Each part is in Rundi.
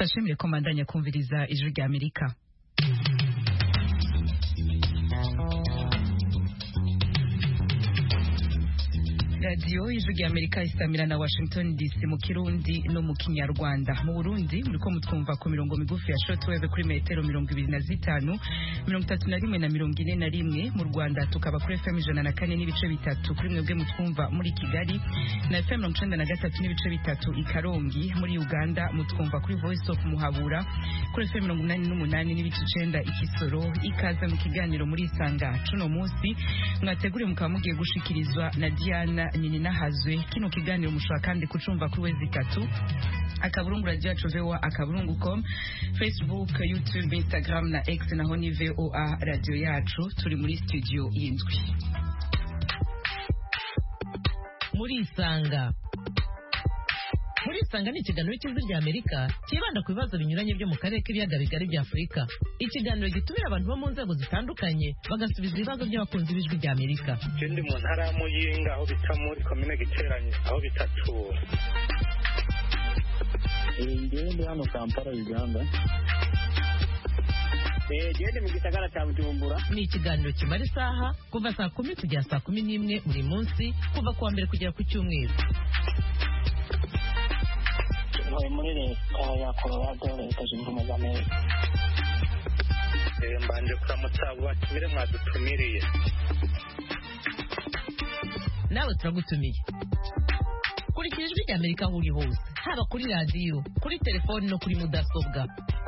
Tashimire komandanya kumviriza ijwi rya Amerika. Radio ijwi rya Amerika isamira na Washington DC mu Kirundi no mu Kinyarwanda. Mu Burundi muriko mutwumva ku mirongo migufi ya shortwave kuri metero 25, 31 na 41. Mu Rwanda tukaba kuri FM 104 n'ibice bitatu kuri mwebwe mutwumva muri Kigali na FM 93 n'ibice bitatu i Karongi. Muri Uganda mutwumva kuri Voice of Muhabura kuri FM 88 n'ibice 9 i Kisoro. Ikaze mu kiganiro muri Isanga cuno munsi mwategure mukaba mugiye gushikirizwa na Diana Nini Nahazwe. Kino kiganiro mushobora kandi kucumva kuri wezi 3 akaburungu radio yacu VOA akaburungu.com, Facebook, YouTube, Instagram na X naho ni VOA radio yacu. Turi muri studio y'indwi. Muri Isanga ni ikiganiro cy'ijwi rya Amerika kibanda ku bibazo binyuranye byo mu karere k'ibiyaga bigari bya Afurika. Ikiganiro gitumira abantu bo mu nzego zitandukanye bagasubiza ibibazo by'abakunzi b'ijwi rya Amerika. Ndi mu ntara ya Muyinga aho bita muri komine Giteranye aho bitatura. Ndi hano Kampala Uganda. Ndi mu gisagara cya Bujumbura. Ni ikiganiro kimara isaha kuva saa 10 kugera saa 11 buri munsi kuva kuwa mbere kugera ku cyumweru. Muri leta ya Colorado leta zunze ubumwe za Amerika. Mbanje kuramutsa batumire mwadutumiriye. Nawe turagutumiye. Kurikira ijwi rya Amerika aho uri hose, haba kuri radio, kuri telefone no kuri mudasobwa.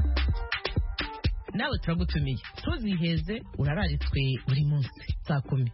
Nawe turagutumiye. Tuziheze urararitswe buri munsi saa 10.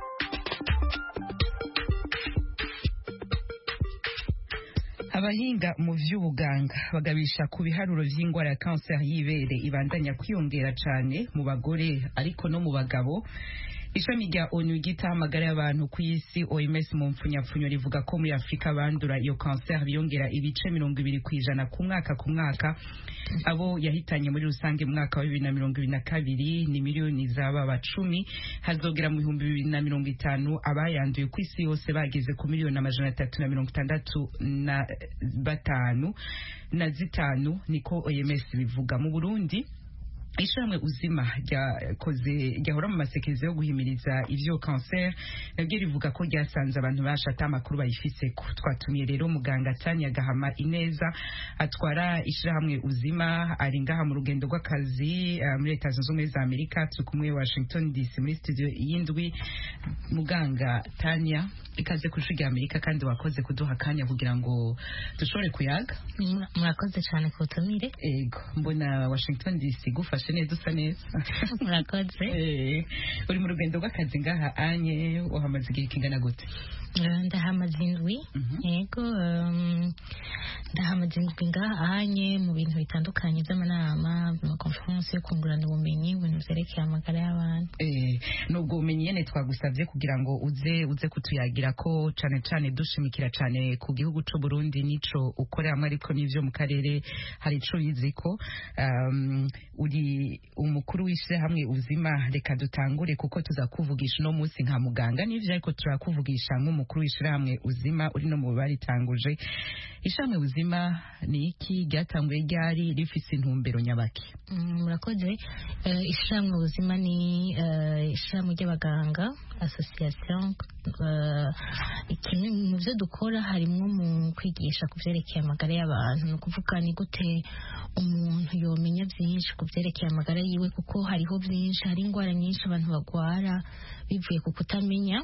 Abahinga mu vy'ubuganga bagabisha ku biharuro vy'ingwara ya cancer y'ibere ibandanya kwiyongera cane mu bagore ariko no mu bagabo. Ishami rya ONU ry'amagara y'abantu ku isi OMS mu mpfunyapfunyo rivuga ko muri Afrika bandura iyo cancer biyongera ibice 20% ku mwaka. Abo yahitanye muri rusange mu mwaka wa 2022 ni miliyoni zaba 10. Hazogera mu 2050 abayanduye ku isi yose bageze ku miliyoni 365 niko OMS bivuga. Mu Burundi Ishamwe uzima ryahora mu masekeza yo guhimiriza ivyo cancer nabyo rivuga ko ryasanze abantu bashata amakuru bayifise ko. Twatumiye rero muganga Tanya Gahama Ineza atwara ishamwe uzima ari ngaha mu rugendo rw'akazi muri Leta Zunze Ubumwe za Amerika. Tukumwe Washington DC muri studio y'indwi. Muganga Tanya, ikaze ku ijwi rya Amerika kandi wakoze kuduha akanya kugira ngo dushobore kuyaga. Murakoze cyane kutumire. Ego mbona Washington DC gufasha neza usa neza. Murakoze. Uri mu rugendo rw'akazi ngaha anye uhamaze igihe kingana gute? Ndahamaze indwi. Yego ndahamaze indwi ngaha anye mu bintu bitandukanye by'amanama, mu conference yo kungurana ubumenyi ibintu vyerekeye amagara y'abantu. Nubwo ubumenyi yene twagusavye kugira ngo uze kutuyagira ko cane dushimikira cane ku gihugu c'u Burundi nico ukoreramo ariko n'ivyo mu karere hari ico biziko. Uri umukuru w'ishe hamwe uzima. Reka dutangure kuko tuzakuvugisha no munsi nka muganga n'ivyo ariko turakuvugisha nk'umukuru w'ishe hamwe uzima uri no mu baritanguje. Ishamwe uzima ni iki, ryatanguye ryari, rifise intumbero nyabaki? Murakoze. Ishamwe uzima ni ishamwe ry'abaganga association. Kimwe mu byo dukora harimo mu kwigisha ku vyerekeye amagara y'abantu, no kuvuga ni gute umuntu yomenya byinshi ku vyerekeye amagara yiwe kuko hariho byinshi, hari ingwara nyinshi abantu bagwara bivuye ku kutamenya.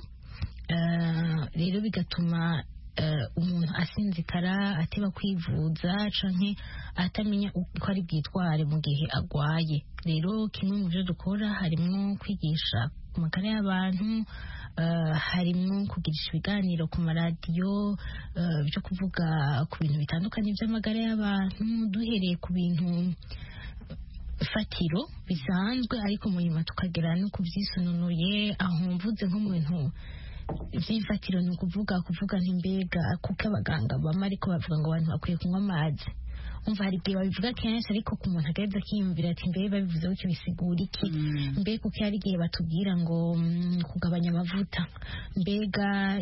Rero bigatuma umuntu asinzikara ateba kwivuza canke atamenya uko ari bwitware mu gihe agwaye. Rero kimwe mu byo dukora harimo kwigisha amagara y'abantu, harimo kugirisha ibiganiro ku maradiyo byo kuvuga ku bintu bitandukanye by'amagara y'abantu, duhereye ku bintu fatiro bisanzwe ariko mu nyuma tukagera no kubyisununuye. Aho mvuze nko mu bintu vy'ifatiro ni kuvuga ntimbega kuko abaganga bama ariko bavuga ngo abantu bakwiye kunywa amazi. umva hari igihe babivuga kenshi ariko ku muntu agaheza akiyumvira ati mbere babivuze gutyo bisigura iki mbega kuko hari igihe batubwira ngo kugabanya amavuta mbega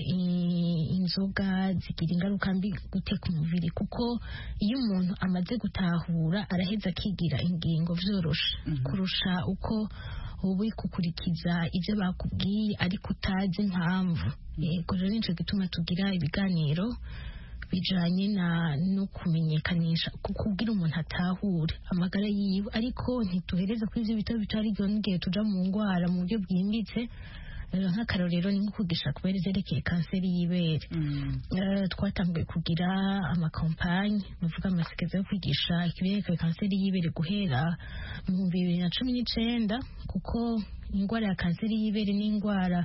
inzoga zigira ingaruka mbi gute ku mubiri kuko iyo umuntu amaze gutahura araheza akigira ingingo vyoroshe kurusha uko ubu kukurikiza ibyo bakubwiye ariko utazi impamvu yego rero nico gituma tugira ibiganiro bijanye no kumenyekanisha kugira umuntu atahure amagara yiwe ariko ntituhereza kuri ivyo bitabo bitari byo n'igihe tuja mu ngwara mu buryo bwimbitse nk'akarorero ni nko kugisha kubera ivyerekeye kanseri y'ibere twatanguye kugira amakampanye bavuga amasekeza yo kwigisha ikiberekeye kanseri y'ibere guhera mu 2019 kuko ingwara ya kanseri y'ibere ni ingwara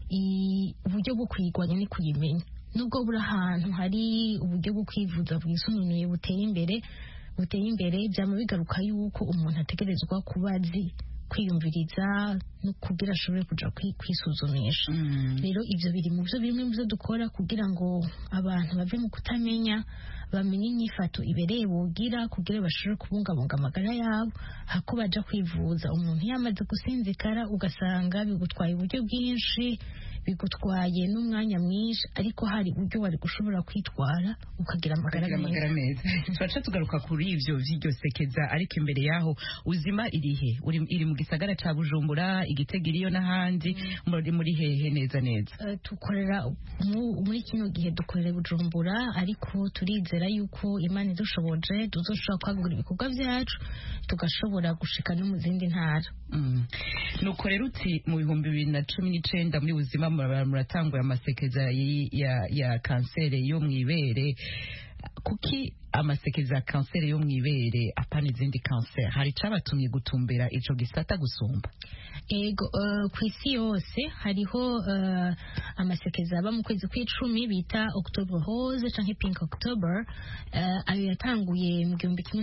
uburyo bwo kuyigwanya ni kuyimenya nubwo buri ahantu hari uburyo bwo kwivuza bwisununuye buteye imbere byama bigaruka yuko umuntu ategerezwa kuba azi kwiyumviriza no kugira ashobore kuja kwisuzumisha rero ivyo biri mu byo dukora kugira ngo abantu bave mu kutamenya bamenye inyifato ibereye bogira kugira bashobore kubungabunga amagara yabo hako baja kwivuza umuntu yamaze gusinzikara ugasanga bigutwaye uburyo bwinshi bigutwaye n'umwanya mwinshi ariko hari uburyo wari gushobora kwitwara ukagira amagara meza turaca tugaruka kuri ivyo vy'iryo sekeza ariko imbere yaho uzima irihe iri mu gisagara ca Bujumbura Igitega iriyo n'ahandi muri hehe neza tukorera muri kino gihe dukorera Bujumbura ariko turizera yuko Imana idushoboje tuzoshobora kwagura ibikorwa vyacu tugashobora gushika no mu zindi ntara nuko rero uti mu 2019 muri uzima muratangura amasekeza ya kanseri yo mwibere kuki amasekeza ya kanseri yo mwibere apana izindi kanseri hari cabatumye gutumbera ico gisata gusumba ego kw'isi yose hariho amasekeza aba mu kwezi kw'icumi bita October Rose canke Pink October ayo yatanguye mu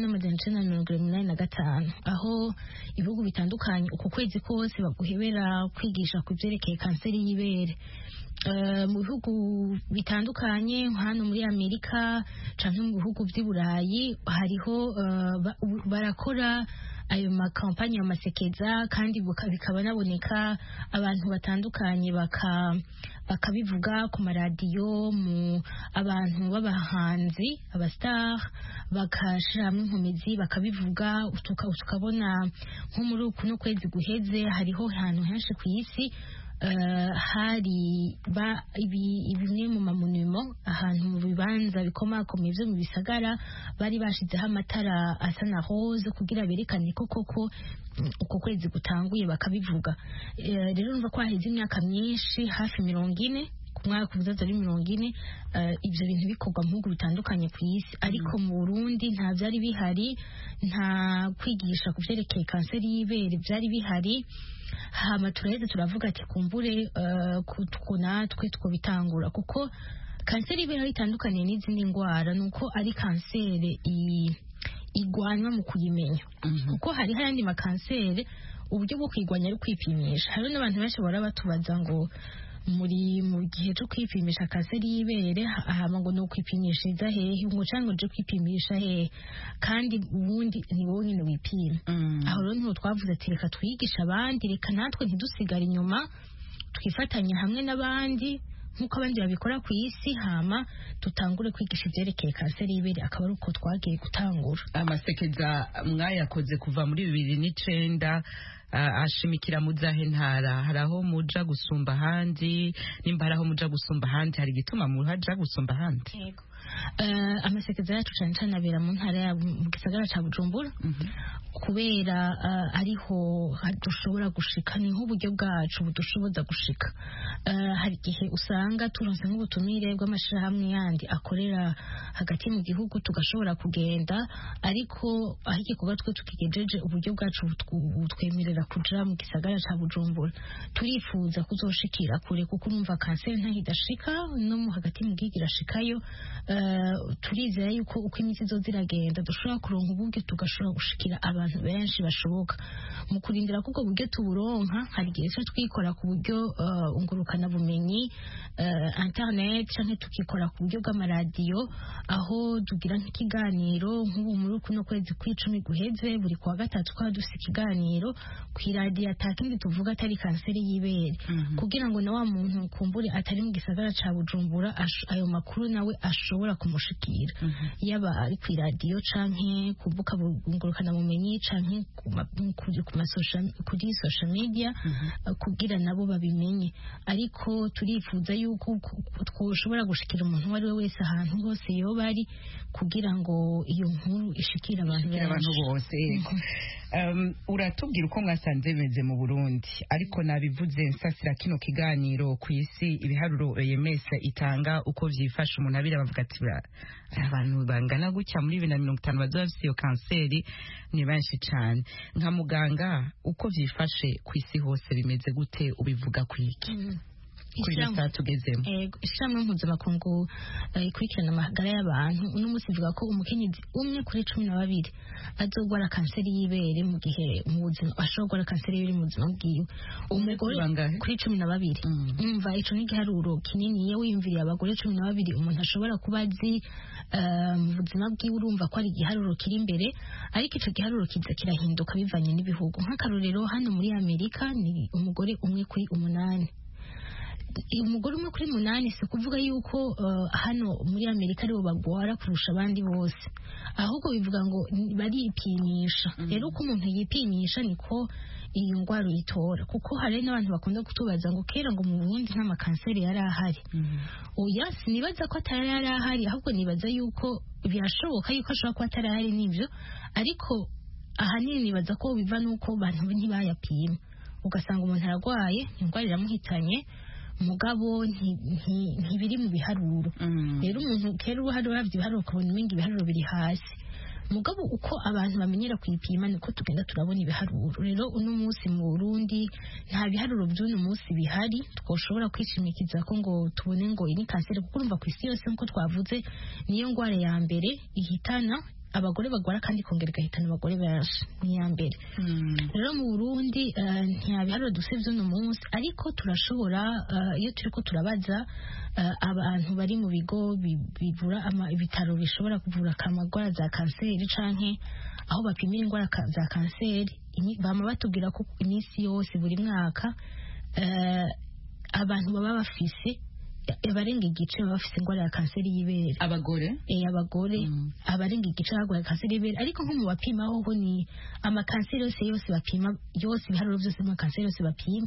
1985 aho ibihugu bitandukanye uko kwezi kose baguhebera kwigisha ku vyerekeye kanseri y'ibere mu bihugu bitandukanye hano muri Amerika canke mu bihugu vy'i Burayi hariho barakora ayo makampanye y'amasekeza kandi bikaba naboneka abantu batandukanye bakabivuga ku maradiyo mu abantu b'abahanzi abastar bakashiramo inkomezi bakabivuga tukabona nko muri kuno kwezi guheze hariho ahantu henshi ku isi hari bimwe mu mamonimo ahantu mu bibanza bikomakomeye vyo mu bisagara bari bashizeho amatara asa na rose kugira berekane koko uko kwezi gutanguye bakabivuga rero numva ko haheze imyaka myinshi hafi 40 ku mwaka uzaza ari 40 ivyo bintu bikorwa mu bihugu bitandukanye ku isi ariko mu Burundi nta vyari bihari nta kwigisha ku vyerekeye kanseri y'ibere vyari bihari hama turaheze turavuga ati kumbure natwe twobitangura kuko kanseri y'ibere itandukanye n'izindi ngwara nuko ari kanseri igwanwa mu kuyimenya kuko hari ayandi makanseri uburyo bwo kwigwanya ari kwipimisha hari n'abantu benshi bahora batubaza ngo muri mu gihe cyo kwipimisha kanseri y'ibere ahama ngo no kwipimishiriza hehe ngo cyangwa je kwipimisha hehe kandi ubundi ni wowe nyine wipima aho rero niho twavuze ati reka twigisha abandi reka natwe ntidusigare inyuma twifatanya hamwe n'abandi nk'uko abandi babikora ku isi hama tutangure kwigisha ivyerekeye kanseri y'ibere akaba ari uko twagiye gutangura amasekeza mwayakoze kuva muri 2009 ashimikira muzahe ntara haraho muja gusumba ahandi nimba haraho muja gusumba ahandi hari gituma muhaja gusumba ahandi yego amasekeza yacu cyane cyane abera mu ntara ya mu gisagara ca Bujumbura kubera ariho dushobora gushika ni nk'uburyo bwacu budushoboza gushika hari igihe usanga turonse nk'ubutumire bw'amashirahamwe yandi akorera hagati mu gihugu tugashobora kugenda ariko aho igikorwa twe tukigejeje uburyo bwacu butwemerera kuja mu gisagara ca Bujumbura turifuza kuzoshikira kure kuko urumva kanseri ntahidashika no mu hagati mu gihugu irashikayo turizera yuko uko iminsi izoziragenda dushobora kuronka uburyo tugashobora gushikira abantu benshi bashoboka mu kurindira kuko buryo tuburonka hari igihe cyo twikora ku buryo ngurukana bumenyi bumenyi internet canke tukikora ku buryo bw'amaradiyo aho tugira nk'ikiganiro nk'ubu muri kuno kwezi kw'icumi guheze buri kuwa gatatu twaba dufite ikiganiro kw'iradiyo atakindi tuvuga atari kanseri y'ibere kugira ngo na wa muntu kumbure atari mu gisagara ca Bujumbura ayo makuru nawe ashobora kumushikira yaba ari kw'iradiyo canke kubuka ngurukana bumenyi canke kuri social media kugira nabo babimenye ariko turifuza yuko twoshobora gushikira umuntu uwo ari we wese ahantu hose yoba ari kugira ngo iyo nkuru ishikire abantu bose uratubwira uko mwasanze bimeze mu Burundi ariko nabivuze nsasira kino kiganiro ku isi ibiharuro OMS itanga uko vyifasha umuntu abira bavuga ati abantu bangana gutya muri 2050 bazoba bafite iyo kanseri ni benshi cyane nka muganga uko vyifashe ku isi hose bimeze gute ubivuga kwiki kuri saa tugezemo ishyirahamwe mpuzamakungu ikurikirana amagara y'abantu uno munsi ivuga ko umukenyezi umwe kuri 12 azogwara kanseri y'ibere mu gihe mu buzima ashobora gukora kanseri y'ibere mu buzima bwiwe umugore kuri 12 umva ico ni giharuro kinini iyo wiyumviriye abagore 12 umuntu ashobora kuba azi mu buzima bwiwe urumva ko ari igiharuro kiri imbere ariko ico giharuro kiza kirahinduka bivanye n'ibihugu nk'akarorero hano muri Amerika ni umugore umwe kuri 8 umugore umwe kuri 8 si kuvuga yuko hano muri Amerika aribo bagwara kurusha abandi bose ahubwo bivuga ngo baripimisha rero uko umuntu yipimisha niko iyi ngwara uyitora kuko hari n'abantu bakunda kutubaza ngo kera ngo mu Burundi nta makanseri yari ahari oya sinibaza ko atari yari ahari ahubwo nibaza yuko birashoboka yuko ashobora kuba atari ahari n'ivyo ariko ahanini nibaza ko biva nuko abantu ntibayapima ugasanga umuntu aragwaye ingwara iramuhitanye mugabo ntibiri mu biharuro rero umuntu kera uruhare uravye ibiharuro ukabona umenga ibiharuro biri hasi mugabo uko abantu bamenyera kuyipima niko tugenda turabona ibiharuro rero uno munsi mu Burundi nta biharuro by'uno munsi bihari twoshobora kwishimikiza ko ngo tubone ngo ini kanseri kuko urumva ku isi yose nkuko twavuze niyo ngwara ya mbere ihitana abagore bagwara kandi kongera igahitana abagore benshi ni ya mbere rero mu Burundi nta biharuro dufite uno munsi ariko turashobora iyo turiko turabaza abantu bari mu bigo bivura ibitaro bishobora kuvura amagwara za kanseri canke aho bapimira ingwara za kanseri bama batubwira ko iminsi yose buri mwaka abantu baba bafise abarenga igice baba bafise ingwara ya kanseri y'ibere abagore abarenga igice bagwaye kanseri y'ibere ariko nko mu bapima ho ni amakanseri yose bapima yose ibiharuro byose mu kanseri yose bapima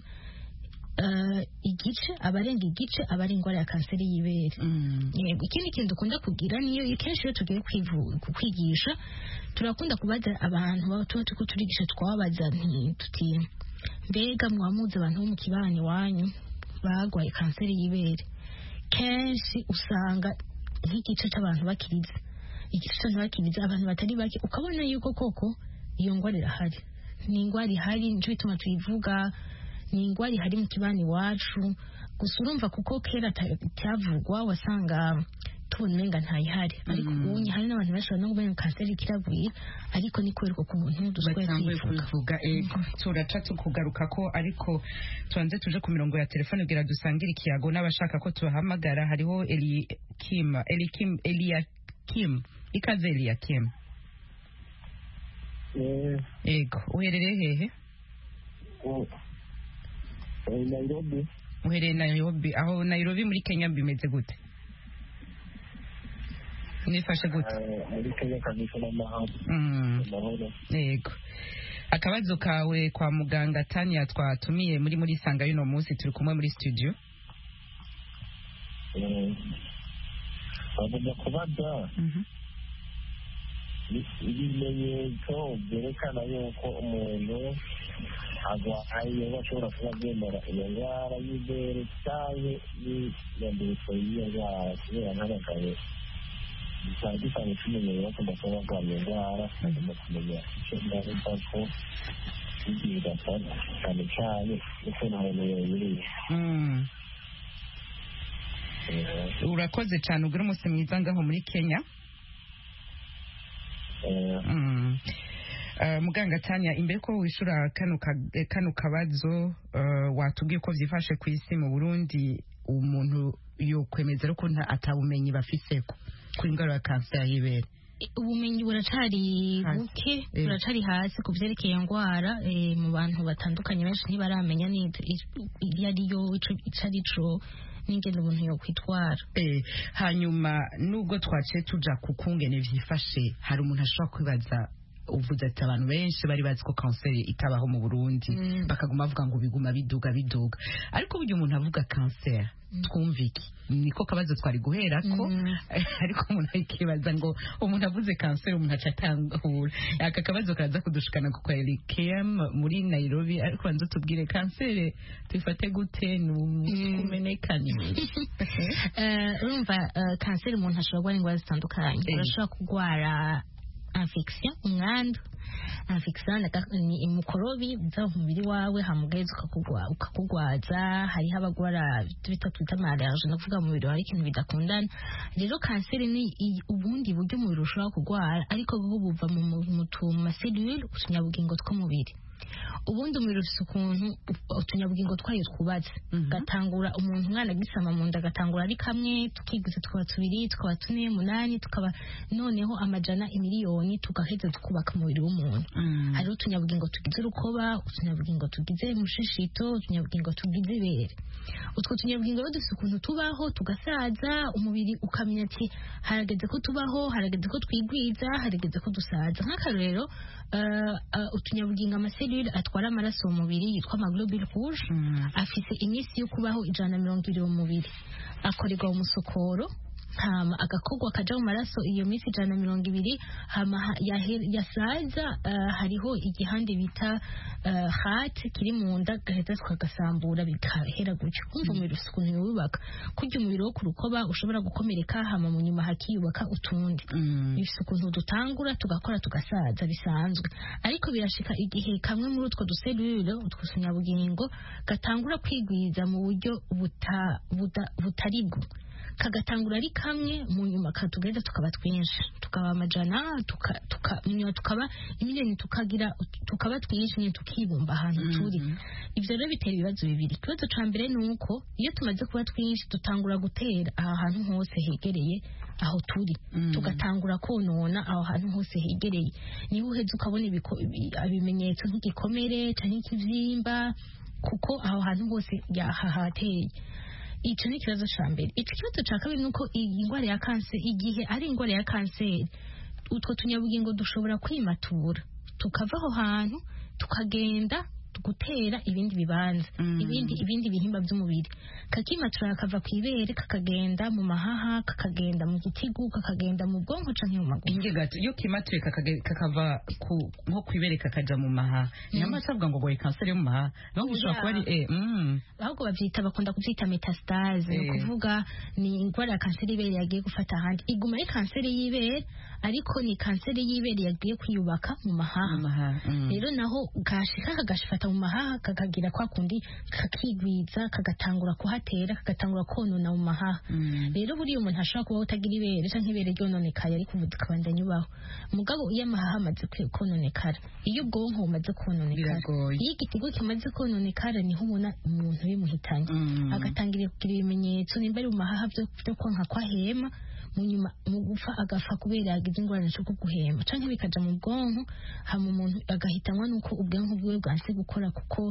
igice abarenga igice abari ingwara ya kanseri y'ibere yego ikindi kintu dukunda kugira niyo kenshi iyo tugiye kwigisha turakunda kubaza abantu tuba turiko turigisha twabaza tuti mbega mwamuze abantu bo mu kibani wanyu bagwaye kanseri y'ibere kenshi usanga nk'igice cy'abantu bakiriza igice cy'abantu bakiriza abantu batari bake ukabona yuko koko iyo ngwara irahari ni ingwara ihari nico bituma tuyivuga ni ingwara ihari mu kibani wacu gusa urumva kuko kera cyavugwa wasanga tubona umenga ntayihari ariko ubunye hari n'abantu bashobora no kumenya kanseri kiragwira ariko ni kubera ko umuntu dushoboye kubivuga turaca tukugaruka ko ariko tubanze tuje ku mirongo ya telefone kugira dusangire ikiyago n'abashaka ko tubahamagara hariho Eliakim ikaze Eliakim ego uherereye hehe Nairobi uherereye Nairobi aho Nairobi muri Kenya bimeze gute nifashe gute muri Kenya kabisa n'amahoro yego akabazo kawe kwa muganga Tanya twatumiye muri sanga y'uno munsi turi kumwe muri studio bagomba kubaza ibimenyetso byerekana yuko umuntu agwaye ashobora kuba agendera iyo ndwara y'ibere cyangwa n'iyandurutso y'iyo ndwara kubera nk'abagabo bisaba gisanzwe tumenyeye bakunda kuba barwaye iyo ndwara bagomba kumenya icyo ngaruka ko igihe gafata cyane cyane uko nta muntu yayiriye urakoze cyane ugira umunsi mwiza ngaho muri Kenya muganga Tanya imbere ko wishura kano kabazo watubwiye ko vyifashe ku isi mu Burundi umuntu yokwemeza ko atabumenyi bafise ku indwara ya kanseri y'ibere? Ubumenyi buracari buke, buracari hasi ku vyerekeye indwara mu bantu batandukanye, benshi ntibaramenya iyo ariyo ico n'ingene umuntu yokwitwara. Hanyuma nubwo twaciye tuja ku kungene vyifashe, hari umuntu ashobora kwibaza, uvuze ati abantu benshi bari bazi ko kanseri itabaho mu Burundi, bakaguma bavuga ngo biguma biduga, ariko burya umuntu avuga kanseri twumva iki? Niko kabazo twari guhera ko ariko umuntu akibaza ngo umuntu avuze kanseri umuntu aca atangura. Aka kabazo karaza kudushikana ku Elikem muri Nairobi, ariko banza tubwire kanseri tuyifate gute n'ukumenekana. Urumva kanseri umuntu ashobora kurwara indwara zitandukanye. Urashobora kurwara infection, umwanda. Infection ni imukorobi uza mu mubiri wawe hamugeze ukakugwaza. Hariho abagwara twita malariya, no kuvuga mu mubiri hari ikintu bidakundana. Rero kanseri ni ubundi buryo umubiri ushobora kurwara, ariko bwo buva mu tumaselule, utunyabugingo tw'umubiri. Ubundi umubiri ufite ukuntu utunyabugingo twayo twubatse. Gatangura umuntu umwana agisama mu nda, gatangura ari kamwe, tukiguze tukaba tubiri, tukaba tune, munani, tukaba noneho amajana imiliyoni, tugaheza tukubaka umubiri w'umuntu. Hariho utunyabugingo tugize urukoba, utunyabugingo tugize umushishito, utunyabugingo tugize ibere. Utwo tunyabugingo rero dufite ukuntu tubaho, tugasaza, umubiri ukamenya ati harageze ko tubaho, harageze ko twigwiza, harageze ko dusaza. Nk'akarorero utunyabugingo amaselule atwara amaraso mu mubiri yitwa amaglobule rouge, afise iminsi yo kubaho 120 mu mubiri. Akorerwa umusokoro, hama agakogwa kaja mu maraso iyo minsi 120, hama yasaza hariho igihande bita heart kiri mu nda, gaheza tukagasambura bikahera gutyo. Kumva umubiri ufite ukuntu wubaka, kurya umubiri wo kurukoba ushobora gukomereka, hama mu nyuma hakiyubaka utundi. Bifite ukuntu dutangura tugakora tugasaza bisanzwe, ariko birashika igihe kamwe muri utwo duselule, utwo tunyabugingo gatangura kwigwiza mu buryo butaribwo. Kagatangura ari kamwe, mu nyuma katugenda tukaba twinshi, tukaba amajana, tukaba imiliyoni, tukaba twinshi nyine, tukibumba ahantu turi. Ivyo rero bitera ibibazo bibiri. Ikibazo ca mbere ni uko iyo tumaze kuba twinshi dutangura gutera aha hantu hose hegereye aho turi, tugatangura konona aho hantu hose hegereye. Niba uheze ukabona ibimenyetso nk'igikomere canke ikivyimba, kuko aho hantu hose yahahateye. Ico ni ikibazo ca mbere. Ikibazo ca kabiri nuko indwara ya kanseri, igihe ari indwara ya kanseri, utwo tunyabugingo dushobora kwimatura, tukava aho hantu tukagenda gutera ibindi bibanza, ibindi bihimba by'umubiri. Kakimatura kakava ku ibere, kakagenda mu mahaha, kakagenda mu gitigu, kakagenda mu bwonko canke mu maguru. Ingegato iyo kimatuye kakava nko ku ibere kakaja mu mahaha, nyama cyabwa ngo goye kanseri yo mu mahaha, no gushobora kuba ari ahubwo bakunda kuvyita metastase, kuvuga ni indwara ya kanseri y'ibere yagiye gufata ahandi. Iguma ari kanseri y'ibere, ariko ni kanseri y'ibere yagiye kwiyubaka mu mahaha. Rero naho gashika kagashifata mu mahaha, kakagira kwa kundi kakigwiza, kagatangura kuhatera, kagatangura konona mu mahaha. Rero buriya umuntu ashobora kuba utagira ibere canke ibere ryononekaye, ariko ubu tukabandanya ubaho. Mugabo iyo amahaha amaze kononekara, iyo ubwonko bumaze kononekara, iyo igitigo kimaze kononekara, niho ubona umuntu bimuhitanye. Agatangira kugira ibimenyetso, nimba ari mu mahaha byo konka kwa hema, mu nyuma mu gupfa agapfa kubera yagize ingorane zo guhema, canke bikaja mu bwonko, hama umuntu agahitanwa nuko ubwonko bwiwe bwanse gukora kuko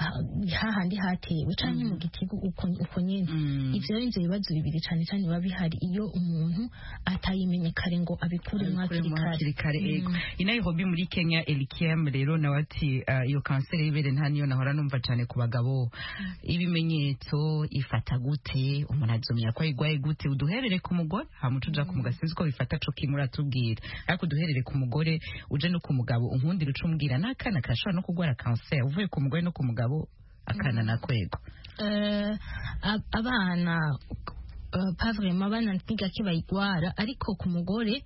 hahandi hatewe, canke mu gitigo uko nyene. Ivyo rero ibibazo bibiri cane cane biba bihari iyo umuntu atayimenye kare ngo abikure hakiri kare. Nairobi muri Kenya, Elikem rero nawe ati iyo kanseri y'ibere nta niyo nahora numva cane ku bagabo. Ibimenyetso ifata gute, umuntu azomenya ko ayigwaye gute? Uduherere ku mugore, tuja ku mugabo, sinzi ko bifata co kimura tubwira, ariko duherere ku mugore uje no ku mugabo, unkundira ucumbwira n'akana kashobora no kugwara kanseri, uvuye ku mugore no ku mugabo akana na kwego. Abana pavrema abana ntigake bayigwara, ariko ku mugore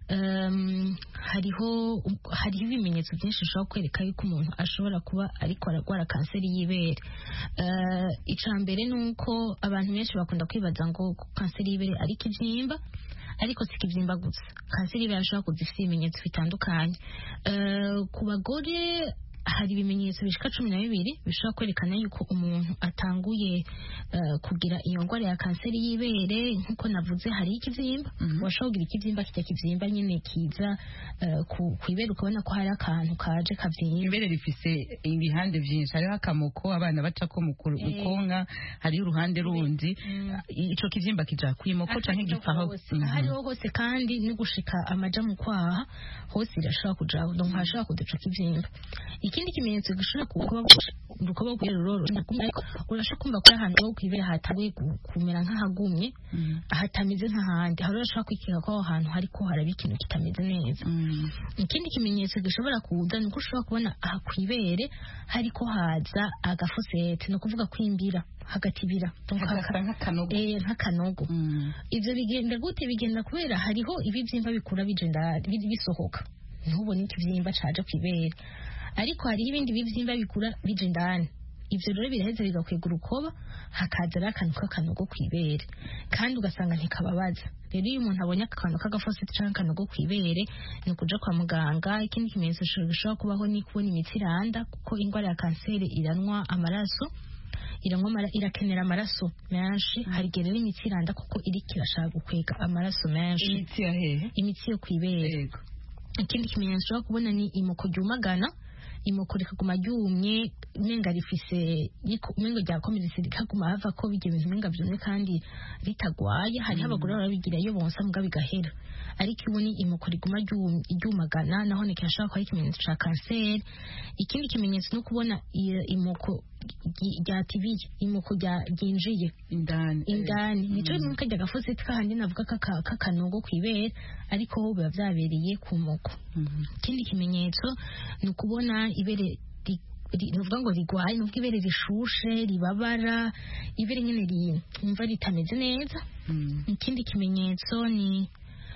hariho ibimenyetso byinshi bishobora kwereka yuko umuntu ashobora kuba ariko aragwara kanseri y'ibere. Ica mbere nuko abantu benshi bakunda kwibaza ngo kanseri y'ibere ari ikivyimba, ariko si ikivyimba gusa. Kanseri y'ibere ashobora kuza ifite ibimenyetso bitandukanye. Ku bagore hari ibimenyetso bishika 12 bishobora kwerekana yuko umuntu atanguye kugira iyo ngwara ya kanseri y'ibere. Nkuko navuze, hari ikivyimba, washobora kugira ikivyimba kivyimba nyine kiza kwibere, ukabona ko hari akantu kaje kavyimba. Ibere rifise ibihande vyinshi, hariho akamoko abana bacako mu konka, hariho uruhande rundi. Ico kivyimba kija kwimoko canke gifaho hariho hose, kandi no gushika amaja mu kwaha hose irashobora kujaho, donc hashobora kuduca kivyimba. Ikindi kimenyetso gishobora kuba kwirororo, urashobora kumva ko ahantu ho kwibera hatawe kumera nk'ahagumye, hatameze nk'ahandi, hari urashobora kwikeka ko ahantu hariko haraba ikintu kitameze neza. Ikindi kimenyetso gishobora kuza nuko ushobora kubona aha kwibere hariko haza agafosete, no kuvuga kwimbira hagati bira nk'akanogo. Ivyo bigenda gute? Bigenda kubera hariho ibivyimba bikura bijenda bisohoka, ntubone ikivyimba caje kwibere, ariko hari ibindi bivyimba bikura bijendana. Ivyo rero biraheza bigakwega urukoba, hakaza akantu k'akanogo kwibere, kandi ugasanga ntikababaza. Rero iyo umuntu abonye akantu k'agafosete canke akanogo kwibere, ni kuja kwa muganga. Ikindi kimenyetso gishobora kubaho ni kubona imitsi iranda, kuko ingwara ya kanseri iranwa amaraso, irakenera amaraso menshi. Hari igihe rero imitsi iranda kuko iriko irashaka gukwega amaraso menshi. Imitsi yo kwibere. Ikindi kimenyetso ushobora kubona ni imoko ryumagana, imoko rikaguma ryumye, umenga rifise umenga ryakomeretse rikaguma hava ko bijye ibintu umenga byumye kandi ritagwaye. Hariho abagore barabigira iyo bonsa mbwa bigahera, ariko iboni imoko riguma ryumagana, naho nikashaka ko ari ikimenyetso ca kanseri. Ikindi kimenyetso no kubona imoko ryatibiye, imoko ryinjiye indani, nico nuko kajya gafosete kandi navuga kakanogo kwibera, ariko ho biba vyabereye ku moko. Ikindi kimenyetso ni ukubona ibere nuvuga ngo rigwaye, nuvuga ibere rishushe, ribabara, ibere nyene umva ritameze neza. Ikindi kimenyetso ni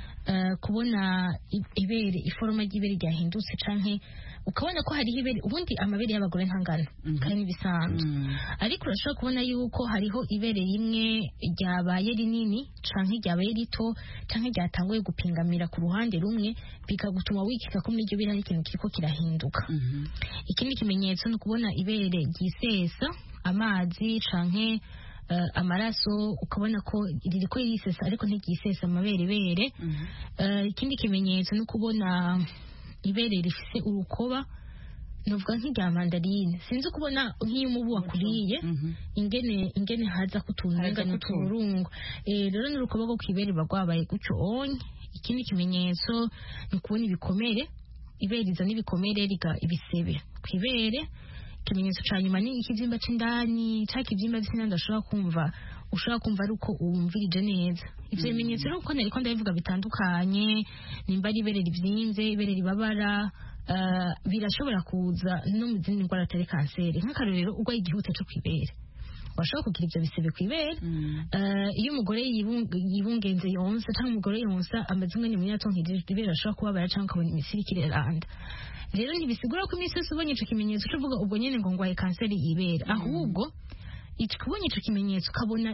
kubona ibere, iforoma ry'ibere ryahindutse, canke ukabona ko hariho ibere. Ubundi amabere y'abagore ntangana kandi bisanzwe, ariko urashobora kubona yuko hariho ibere rimwe ryabaye rinini canke ryabaye rito, canke ryatanguye gupingamira ku ruhande rumwe, bikagutuma wikeka ko muri iryo bere hari ikintu kiriko kirahinduka. Ikindi kimenyetso ni ukubona ibere ryisesa amazi canke amaraso, ukabona ko ririko risesa ariko ntiryisesa amabere. Ikindi kimenyetso ni ukubona ibere rifise urukoba, nuvuga nk'irya mandarine, sinzi kubona nk'iyo umubu wakuriye ingene haza kutunenga n'uturungo. Rero n'urukoba rwo kwibere bagwabaye gucyo onye. Ikindi kimenyetso ni ukubona ibikomere, ibere riza n'ibikomere ibisebe kwibere. Ikimenyetso ca nyuma ni ikivyimba c'indani, ca kivyimba c'indani ushobora kumva ari uko uwumvirije neza. Ivyo bimenyetso rero uko nariko ndabivuga bitandukanye, nimba ari ibere rivyimvye, ibere ribabara, birashobora kuza no mu zindi ndwara atari kanseri. Nk'akarorero urwaye igihute co kwibere, washobora kugira ivyo bisebe kwibere. Iyo umugore yibungenze yonsa, canke umugore yonsa amaze umwanya munini atonkirije ibere, ashobora kubabara canke ukabona imitsi iriko iraranda. Rero ntibisigura ko imisi yose ubonye ico kimenyetso uvuga ubwo nyene ngo ngwaye kanseri y'ibere, ahubwo ikubonye ico kimenyetso ukabona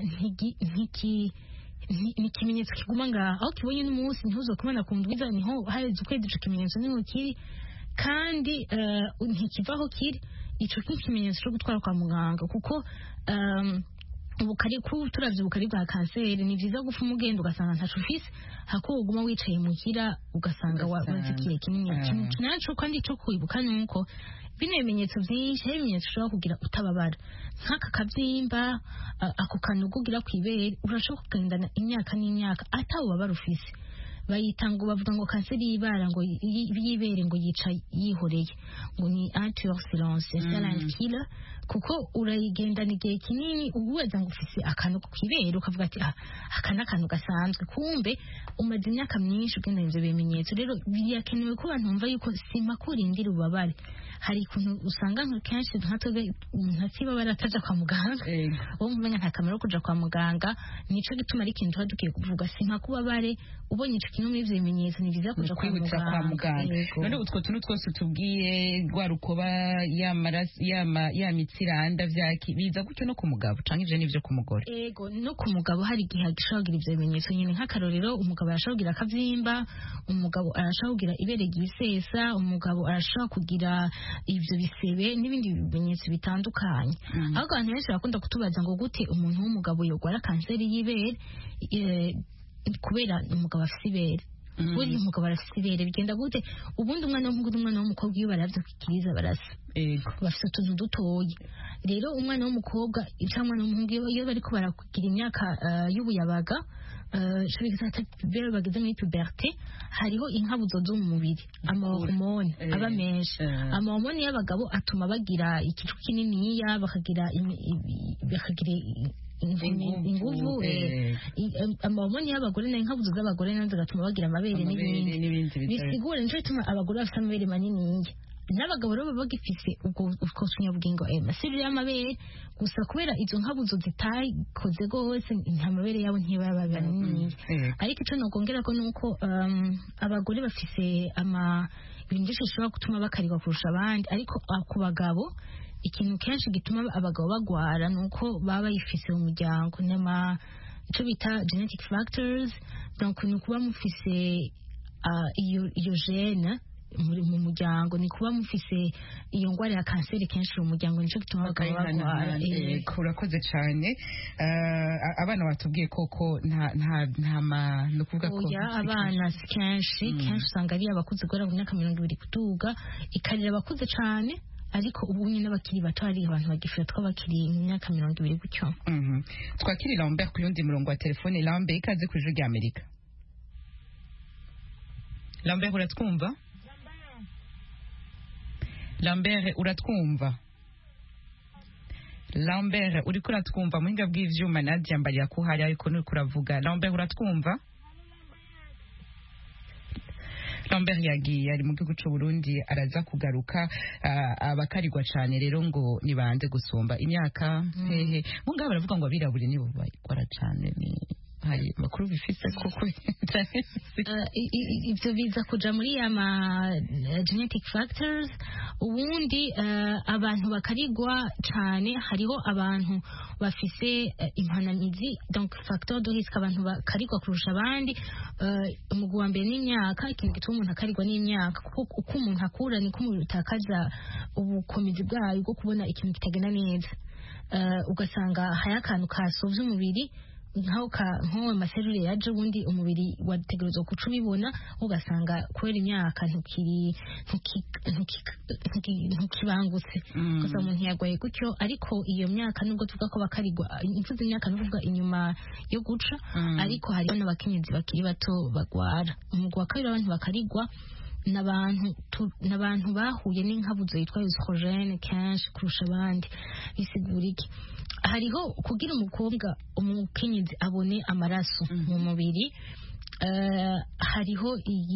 ni ikimenyetso kiguma ngaho, aho kibonye n'umunsi ntuzokubona ku ndwiza, niho haheze ukwezi ico kimenyetso niho kiri, kandi ntikivaho kiri. Ico kimenyetso cyo gutwara kwa muganga, kuko ubukari turavye ubukari bwa kanseri ni vyiza gufa umugenda ugasanga ntaco ufise, hako uguma wicaye muhira ugasanga wazikiye kinini. Kinaco kandi cyo kwibuka nuko bino bimenyetso vyinshi, ibimenyetso ushobora kugira utababara, nk'aka kavyimba, ako kanogo ugira kwibere, urashobora kugendana imyaka n'imyaka atawubabara ufise. Bayita ngo bavuga ngo kanseri y'ibara ngo y'ibere ngo yica yihoreye, ngo ni anti-hors silence, silent killer, kuko urayigendana igihe kinini ubuweza ngo ufise akantu kwibere ukavuga ati aka n'akantu gasanzwe, kumbe umaze imyaka myinshi ugendana ivyo bimenyetso. Rero birakenewe ko abantu bumva yuko simakura indira ubabare. Hari ikuntu usanga kenshi nkatwe ntakibabara ataja kwa muganga, uwo mumenya nta kamaro kuja kwa muganga. Nico gituma ari ikintu tuba dukiye kuvuga, simakubabare ubonye ico kimwe muri ivyo bimenyetso ni vyiza kuja kwa muganga. None utwo tuntu twose tubwiye rwa rukoba ya mitsiranda vyaki biza gutyo no ku mugabo canke ivyo nivyo ku mugore? Ego no ku mugabo hari igihe agishobora kugira ivyo bimenyetso nyene, nk'akarorero umugabo arashobora kugira akavyimba, umugabo arashobora kugira ibere ryisesa, umugabo arashobora kugira ivyo bisebe n'ibindi bimenyetso bitandukanye. Ahubwo abantu benshi bakunda kutubaza ngo gute umuntu w'umugabo yogwara kanseri y'ibere kubera umugabo afise ibere. Buri umugabo arafise ibere bigenda gute? Ubundi umwana w'umuhungu n'umwana w'umukobwa iyo baravyukiriza barasa, bafise utuntu dutoya. Rero umwana w'umukobwa cyangwa umwana w'umuhungu iyo bariko barakugira imyaka y'ubuyabaga bageze muri puberté, hariho inkabuzo zo mu mubiri, amahormone aba menshi. Amahormone y'abagabo atuma bagira ikicu kininiya, bakagira inguvu. Amahormone y'abagore nayo inkabuzo z'abagore nazo zigatuma bagira amabere n'ibindi. Bisigura nico bituma abagore bafite amabere maniniya, n'abagabo rero baba bagifise ubwo bugingo amaseri y'amabere gusa kubera izo nkabuzo zitakoze gose nta mabere yabo ntibaba banini. Ariko ico nokongera ko nuko abagore bafise ibintu byinshi bishobora gutuma bakarigwa kurusha abandi, ariko ku bagabo ikintu kenshi gituma abagabo bagwara nuko baba bayifise mu muryango, ico bita genetic factors. Donc ni kuba mufise iyo gene mu muryango, ni kuba mufise iyo ngwara ya kanseri kenshi mu muryango, nico gituma bagwara. Urakoze cyane. Abana batubwiye koko no kuvuga ko abana kenshi usanga ari abakuze guhera mu myaka 20 kuduga, ikarira abakuze cyane, ariko ubu nyine n'abakiri bato hari abantu bagifira twabakiri mu myaka 20 gutyo. Twakiri Lambert ku yundi murongo wa telefone. Lambert, ikaze ku Ijwi ry'Amerika. Lambert, uratwumva? Lambert, uratwumva? Lambert, uriko uratwumva? Muhinga bw'ivyuma Nadia Mbariya ko hari ariko nuko uravuga. Lambert, uratwumva? Lambert yagiye ari mu gihugu cy'u Burundi, araza kugaruka. Abakarigwa cyane rero ngo nibanze gusumba imyaka hehe. Mungaba baravuga ngo abirabure nibo bakora cyane, ni hari makuru bifise koko. Ivyo biza kuja muri genetic factors. Ubundi abantu bakarigwa cyane, hariho abantu bafise impanamizi, donc facteur de risque, abantu bakarigwa kurusha abandi. Umugwi wa mbere n'imyaka, ikintu gituma umuntu akarigwa n'imyaka, kuko uko umuntu akura niko umubiri utakaza ubukomezi bwayo bwo kubona ikintu kitagenda neza. Ugasanga hari akantu kasovye umubiri, nk'aho amasellule yaje, ubundi umubiri wategerezwa kuca ubibona, ugasanga kubera imyaka ntukibangutse, gusa umuntu yagwaye gutyo. Ariko iyo myaka nubwo tuvuga ko bakarigwa, imvuze imyaka nuvuga inyuma yo guca, ariko hariho n'abakenyezi bakiri bato bagwara. Umugwi wa kabiri w'abantu bakarigwa n'abantu bahuye n'inkabuzo yitwa estrogene kenshi kurusha abandi. Bisigura iki? Hariho kugira umukenyezi abone amaraso mu mubiri, hariho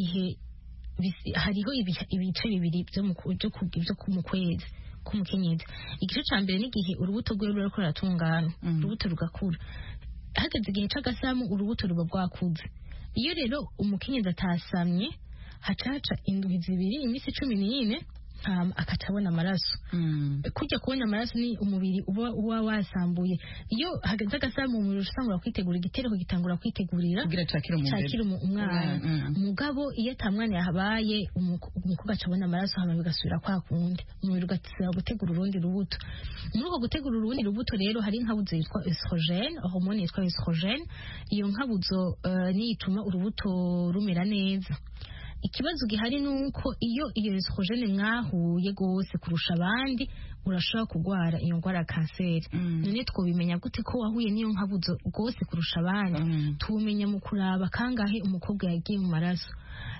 ibice bibiri byo mu kwezi k'umukenyezi. Igice ca mbere n'igihe urubuto rwe ruriko ruratungana, urubuto rugakura. Hageze igihe c'agasamu urubuto ruba rwakuze. Iyo rero umukenyezi atasamye, hacaca indwi zibiri, imisi 14 akatabona amaraso. Kujya kubona amaraso ni umubiri uba wasambuye. Iyo hageze agasamu umubiri usangura kwitegura igitereko, gitangura kwitegurira kugira cakira umwana. Mugabo iyo atamwana yahabaye, umukobwa acabona amaraso, hama bigasubira kwa kundi, umubiri ugasubira gutegura urundi rubuto. Muri uko gutegura urundi rubuto rero hari inkabuzo yitwa estrogene, hormone yitwa estrogene. Iyo nkabuzo niyo ituma urubuto rumera neza. Ikibazo gihari nuko iyo estrogene mwahuye gose kurusha abandi, urashobora kugwara iyo ngwara ya kanseri. None twobimenya gute ko wahuye niyo nkabuzo gose kurusha abandi? Tumenya mu kuraba kangahe umukobwa yagiye mu maraso.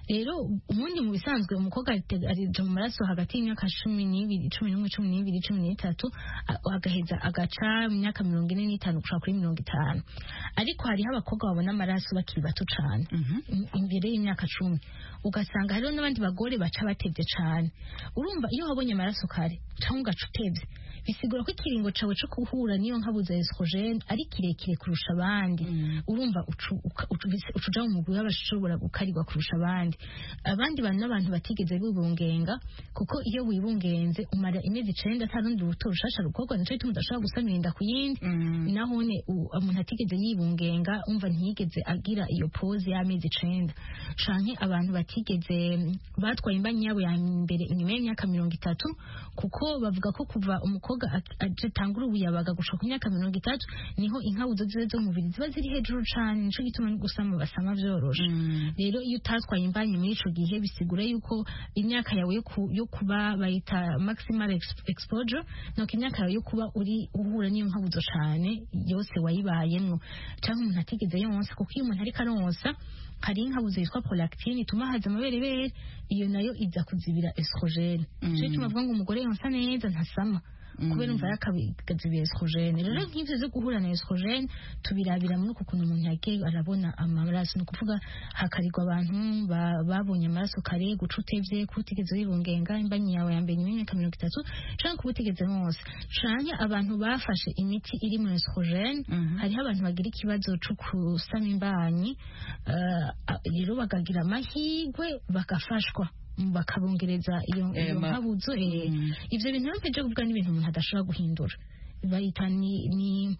rero ubundi mu bisanzwe umukobwa arija mu maraso hagati y'imyaka 12 11 12 13 agaheza agaca mu myaka 45 gushaka kuri 50 ariko hariho abakobwa babona amaraso bakiri bato cyane imbere y'imyaka 10 ugasanga hariho n'abandi bagore baca batevye cyane urumva iyo wabonye amaraso kare cyangwa ugaca utevye bisigura ko ikiringo cawe cyo kuhura niyo nkabuza estrogene ari kirekire kurusha abandi urumva ucuja mu mugwi w'abashobora gukarirwa kurusha abandi bantu n'abantu batigeze bibungenga kuko iyo wibungenze umara imezi 9 atarundi ruto rushasha rukorwa nico gituma udashobora gusamira inda ku yindi nahone umuntu atigeze yibungenga umva ntiyigeze agira iyo pause y'amezi 9 canke abantu batigeze batwaye imbanyi yabo ya mbere inyuma y'imyaka 30 kuko bavuga ko kuva umukobwa atangura ubuyabaga gushaka ku myaka 30 niho inkabuzo zo mu mubiri ziba ziri hejuru cane nico gituma gusama basama vyoroshe rero iyo utatwaye imbanyi muri ico gihe bisigura yuko imyaka yawe yo kuba bayita maximal exposure no imyaka yawe yo kuba uri uhura n'iyo nkabuzo cane yose wayibayemwo cyangwa umuntu atigeze yonsa kuko iyo umuntu ari karonsa hari inkabuzo yitwa prolactine ituma haza amaberebere iyo nayo iza kuzibira estrogene cyo tumavuga ngo umugore yonsa neza ntasama kubera umva yakabigazibira estrogene rero nk'ivyo zo guhura na estrogene tubirabira muri ukuntu umuntu yagiye arabona amaraso no kuvuga hakarirwa abantu babonye amaraso kare gucutevye kutigeze wibungenga imbanyi yawe ya mbere y'imyaka 30 canke kubutigeze hose canke abantu bafashe imiti iri mu estrogene hariho abantu bagira ikibazo cyo kusama imbanyi rero bagagira amahigwe bagafashwa bakabongereza iyo nkabuzo ivyo bintu byo kuvuga n'ibintu umuntu adashobora guhindura bayita ni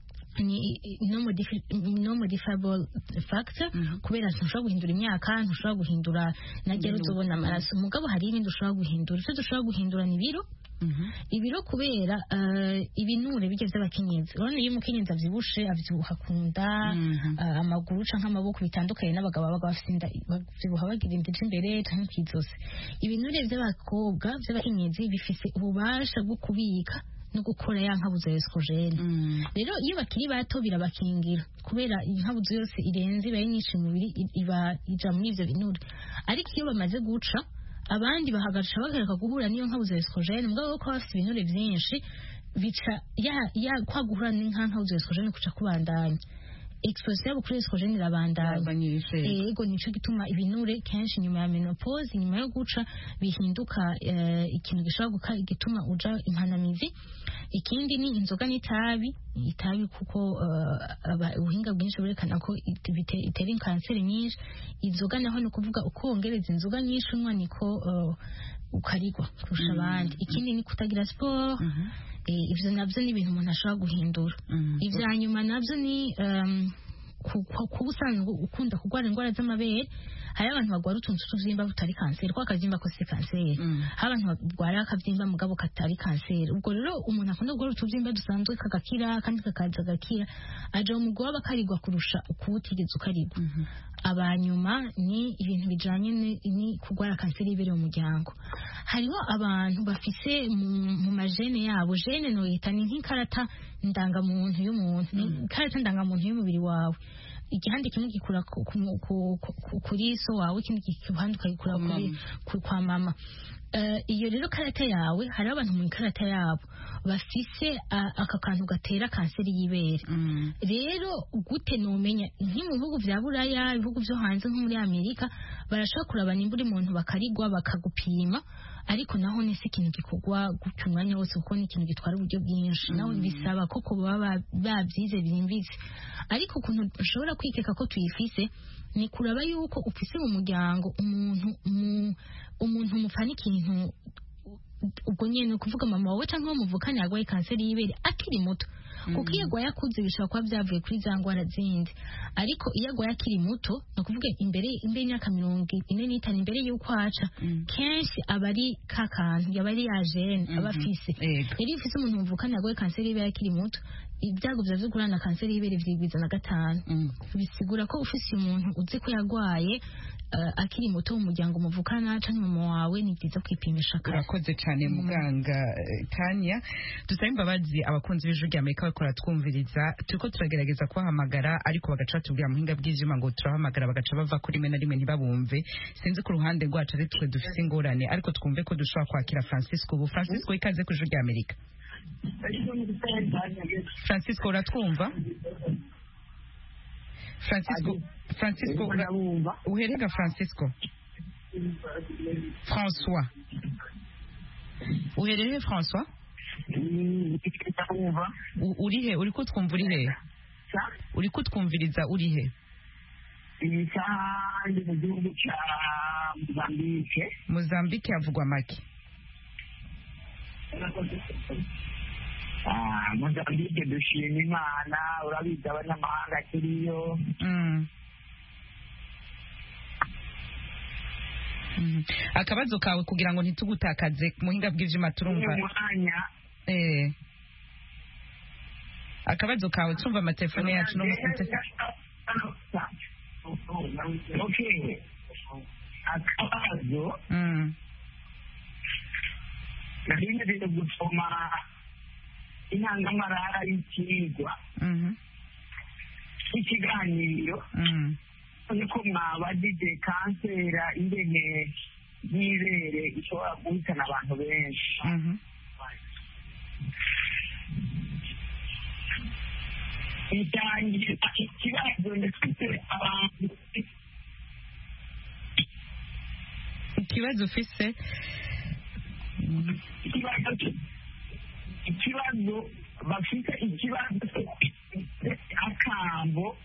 no modifiable factor kubera ntushobora guhindura imyaka ntushobora guhindura nagera uzobona amaraso mugabo hari ibindi ushobora guhindura icyo dushobora guhindura ni ibiro kubera ibinure bigeze abakenyezi urabona iyo umukenyezi avyibushe avyibuha kunda amaguru canke amaboko bitandukanye n'abagabo babaga bafite inda bavyibuha bagira inda imbere canke kwizosi ibinure vy'abakobwa vy'abakenyezi bifise ububasha bwo kubika no gukora ya nkabuzo ya estrogene rero iyo bakiri bato birabakingira kubera inkabuzo yose irenze ibaye nyinshi mu mubiri iba ija muri ivyo binure ariko iyo bamaze guca abandi bahagarisha bagareka guhura niyo nkabuzo ya estrogene mugabo ko bafite ibinure byinshi bica ya kwa guhura n'inkabuzo ya estrogene kuca kubandanya exposition yabo kuri estrogene irabandanya yego nico gituma ibinure kenshi nyuma ya menopause nyuma yo guca bihinduka ikintu gishobora gituma uja impanamizi ikindi ni inzoga n'itabi kuko ubuhinga bwinshi burekana ko itera kanseri nyinshi inzoga naho no kuvuga uko wongereza inzoga nyinshi unywa niko ukarigwa kurusha abandi ikindi ni kutagira sport ivyo navyo ni ibintu umuntu ashobora guhindura ivya nyuma navyo ni kubusanzwe ukunda kurwara indwara z'amabere hari abantu bagwara utuntu tuvyimba butari kanseri kwa kavyimba ko si kanseri abantu bagwara akavyimba mugabo katari kanseri ubwo rero umuntu akunda kurwara utuvyimba dusanzwe kagakira kandi kakaza gakira aje umugwa bakarigwa kurusha ukubutigeze ukarigwa abanyuma ni ibintu bijanye ni kurwara kanseri y'ibere mu muryango hariho abantu bafise mu majene yabo jene no yita ni nk'ikarata ndangamuntu y'umuntu ikarata ndangamuntu y'umubiri wawe igihande kimwe gikura kuri so wawe ikindi gihande ukagikura kwa mama iyo rero karata yawe hari abantu mu karata yabo bafise aka kantu gatera kanseri y'ibere rero gute nomenya mu bihugu vya buraya ibihugu vyo hanze nko muri Amerika barashaka kurabana imburi muntu bakarigwa bakagupima ariko naho nese ikintu gikorwa gutyo umwanya wose kuko ni ikintu gitwara uburyo bwinshi naho bisaba ko baba babyize bimvise ariko ukuntu ushobora kwikeka ko tuyifise ni kuraba yuko ufise mu muryango umuntu mufana ikintu ubwo nyene kuvuga mama wawe canke muvukana yagwaye kanseri y'ibere akiri muto kuko iyo agwaye akuze bishobora kuba byavuye kuri za ngwara zindi ariko iyo agwaye akiri muto no kuvuga imbere y'imyaka 45 imbere y'uko aca kenshi abari kakantu yabari yajene abafise rero ifise umuntu muvukana yagwaye kanseri y'ibere akiri muto ibyago byo gurana kanseri y'ibere vyigwiza na 5 bisigura ko ufise umuntu uzi ko yagwaye akiri muto mu muryango muvukana canke mama wawe ni byiza kwipimisha kare. Urakoze cyane muganga Tanya. Dusaba imbabazi abakunzi b'ijuru rya Amerika bakora twumviriza turiko turagerageza kubahamagara ariko bagaca batubwira muhinga bw'ivyuma ngo turahamagara bagaca bava kuri rimwe na rimwe ntibabumve sinzi ku ruhande rwacu ari twe dufise ingorane ariko twumve ko dushobora kwakira Francisco ubu Francisco ikaze ku ijwi ry'Amerika Francisco uratwumva Francisco uherega Francisco François uhereye François urihe uriko twumva urihe uriko twumviriza urihe ibisahani mu gihugu cya Mozambique havugwa make Mozambique dushima Imana urabizi abanyamahanga kiriyo akabazo kawe kugira ngo ntitugutakaze muhinga bw'ivyuma turumva akabazo kawe tumva amatelefone yacu no okay akabazo nari gusoma intangamarara y'ikigwa ikiganiro niko mwabajije kansera ingene y'ibere ishobora guhitana abantu benshi itangira ikibazo ndetse abantu ikibazo ufise ikibazo bafite ikibazo akambo